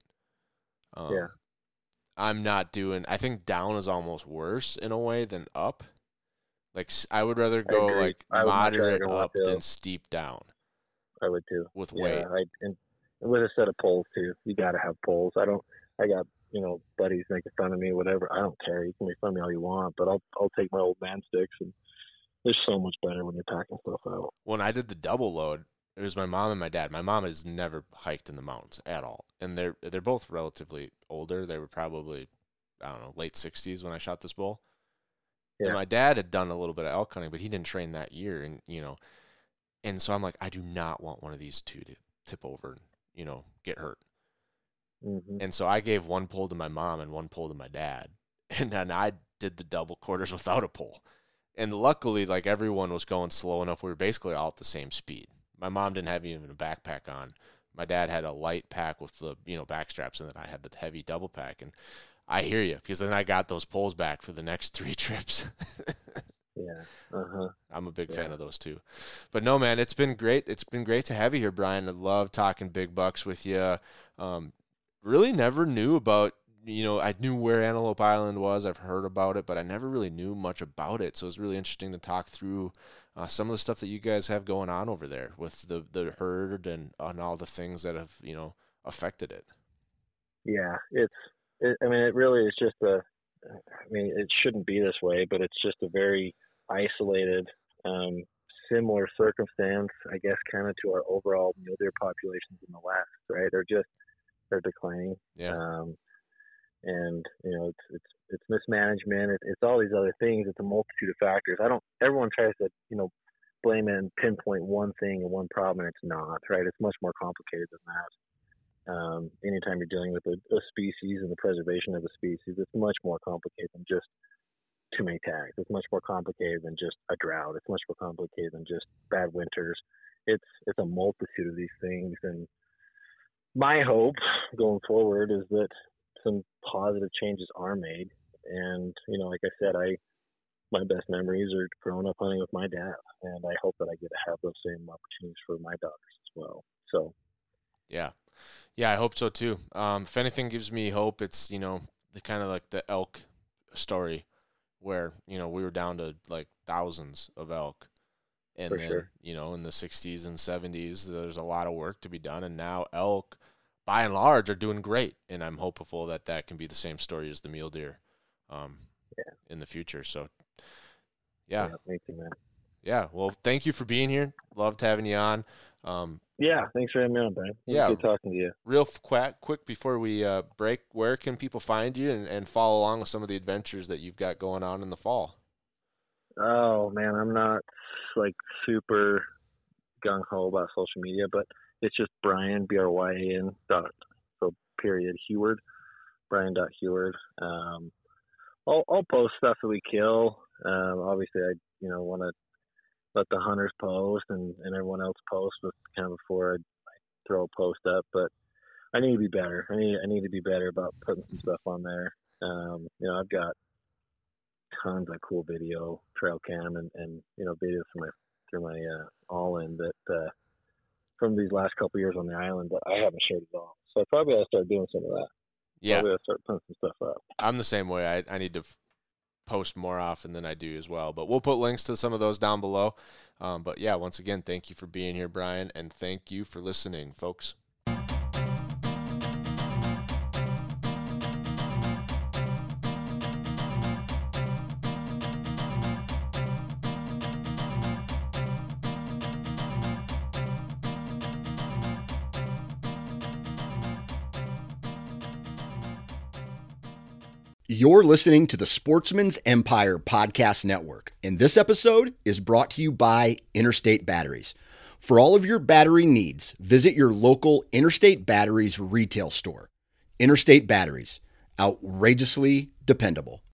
S11: I'm not doing, I think down is almost worse in a way than up. Like, I would rather go like moderate up than steep down.
S13: I would too.
S11: With weight.
S13: And with a set of poles too. You got to have poles. I got, buddies making fun of me, whatever. I don't care. You can make fun of me all you want, but I'll take my old man sticks, and it's so much better when you're packing stuff out.
S11: When I did the double load, it was my mom and my dad. My mom has never hiked in the mountains at all. And they're both relatively older. They were probably, I don't know, late 60s when I shot this bull. Yeah. And my dad had done a little bit of elk hunting, but he didn't train that year. And, and so I'm like, I do not want one of these 2 to tip over and, get hurt.
S13: Mm-hmm.
S11: And so I gave 1 pole to my mom and 1 pole to my dad. And then I did the double quarters without a pole. And luckily, like, everyone was going slow enough. We were basically all at the same speed. My mom didn't have even a backpack on. My dad had a light pack with the, back straps, and then I had the heavy double pack. And I hear you, because then I got those poles back for the next 3 trips.
S13: Yeah.
S11: I'm a big fan of those too. But no, man, it's been great. It's been great to have you here, Brian. I love talking big bucks with you. Really never knew about, I knew where Antelope Island was. I've heard about it, but I never really knew much about it. So it was really interesting to talk through some of the stuff that you guys have going on over there with the herd and all the things that have, affected it.
S13: Yeah, it really is just it shouldn't be this way, but it's just a very isolated, similar circumstance, I guess, kind of to our overall mule deer populations in the West, right? They're declining.
S11: Yeah.
S13: And, it's mismanagement. It's all these other things. It's a multitude of factors. Everyone tries to, blame it and pinpoint one thing and one problem, and it's not, right? It's much more complicated than that. Anytime you're dealing with a species and the preservation of a species, it's much more complicated than just too many tags. It's much more complicated than just a drought. It's much more complicated than just bad winters. It's a multitude of these things. And my hope going forward is that some positive changes are made. And, like I said, my best memories are growing up hunting with my dad, and I hope that I get to have those same opportunities for my daughters as well. So,
S11: yeah, I hope so too. If anything gives me hope, it's the kind of like the elk story, where we were down to like thousands of elk, and
S13: for
S11: then
S13: sure.
S11: In the 60s and 70s, there's a lot of work to be done, and now elk, by and large, are doing great, and I'm hopeful that can be the same story as the mule deer, in the future. So. Yeah.
S13: Thank you, man.
S11: Yeah. Well, thank you for being here. Loved having you on.
S13: Yeah. Thanks for having me on, Brian. Good talking to you.
S11: Real quick before we break, where can people find you and follow along with some of the adventures that you've got going on in the fall?
S13: Oh man, I'm not like super gung ho about social media, but it's just Brian, BRYAN Heward, Brian.Heward. I'll post stuff that we kill. Obviously, I want to let the hunters post and everyone else post kind of before I throw a post up. But I need to be better. I need to be better about putting some stuff on there. I've got tons of cool video, trail cam, and videos through my all-in that from these last couple years on the island that I haven't shared at all. So I probably ought to start doing some of that.
S11: Yeah,
S13: probably ought to start putting some stuff up.
S11: I'm the same way. I need to post more often than I do as well, but we'll put links to some of those down below. But yeah, once again, thank you for being here, Brian, and thank you for listening, folks.
S1: You're listening to the Sportsman's Empire Podcast Network, and this episode is brought to you by Interstate Batteries. For all of your battery needs, visit your local Interstate Batteries retail store. Interstate Batteries, outrageously dependable.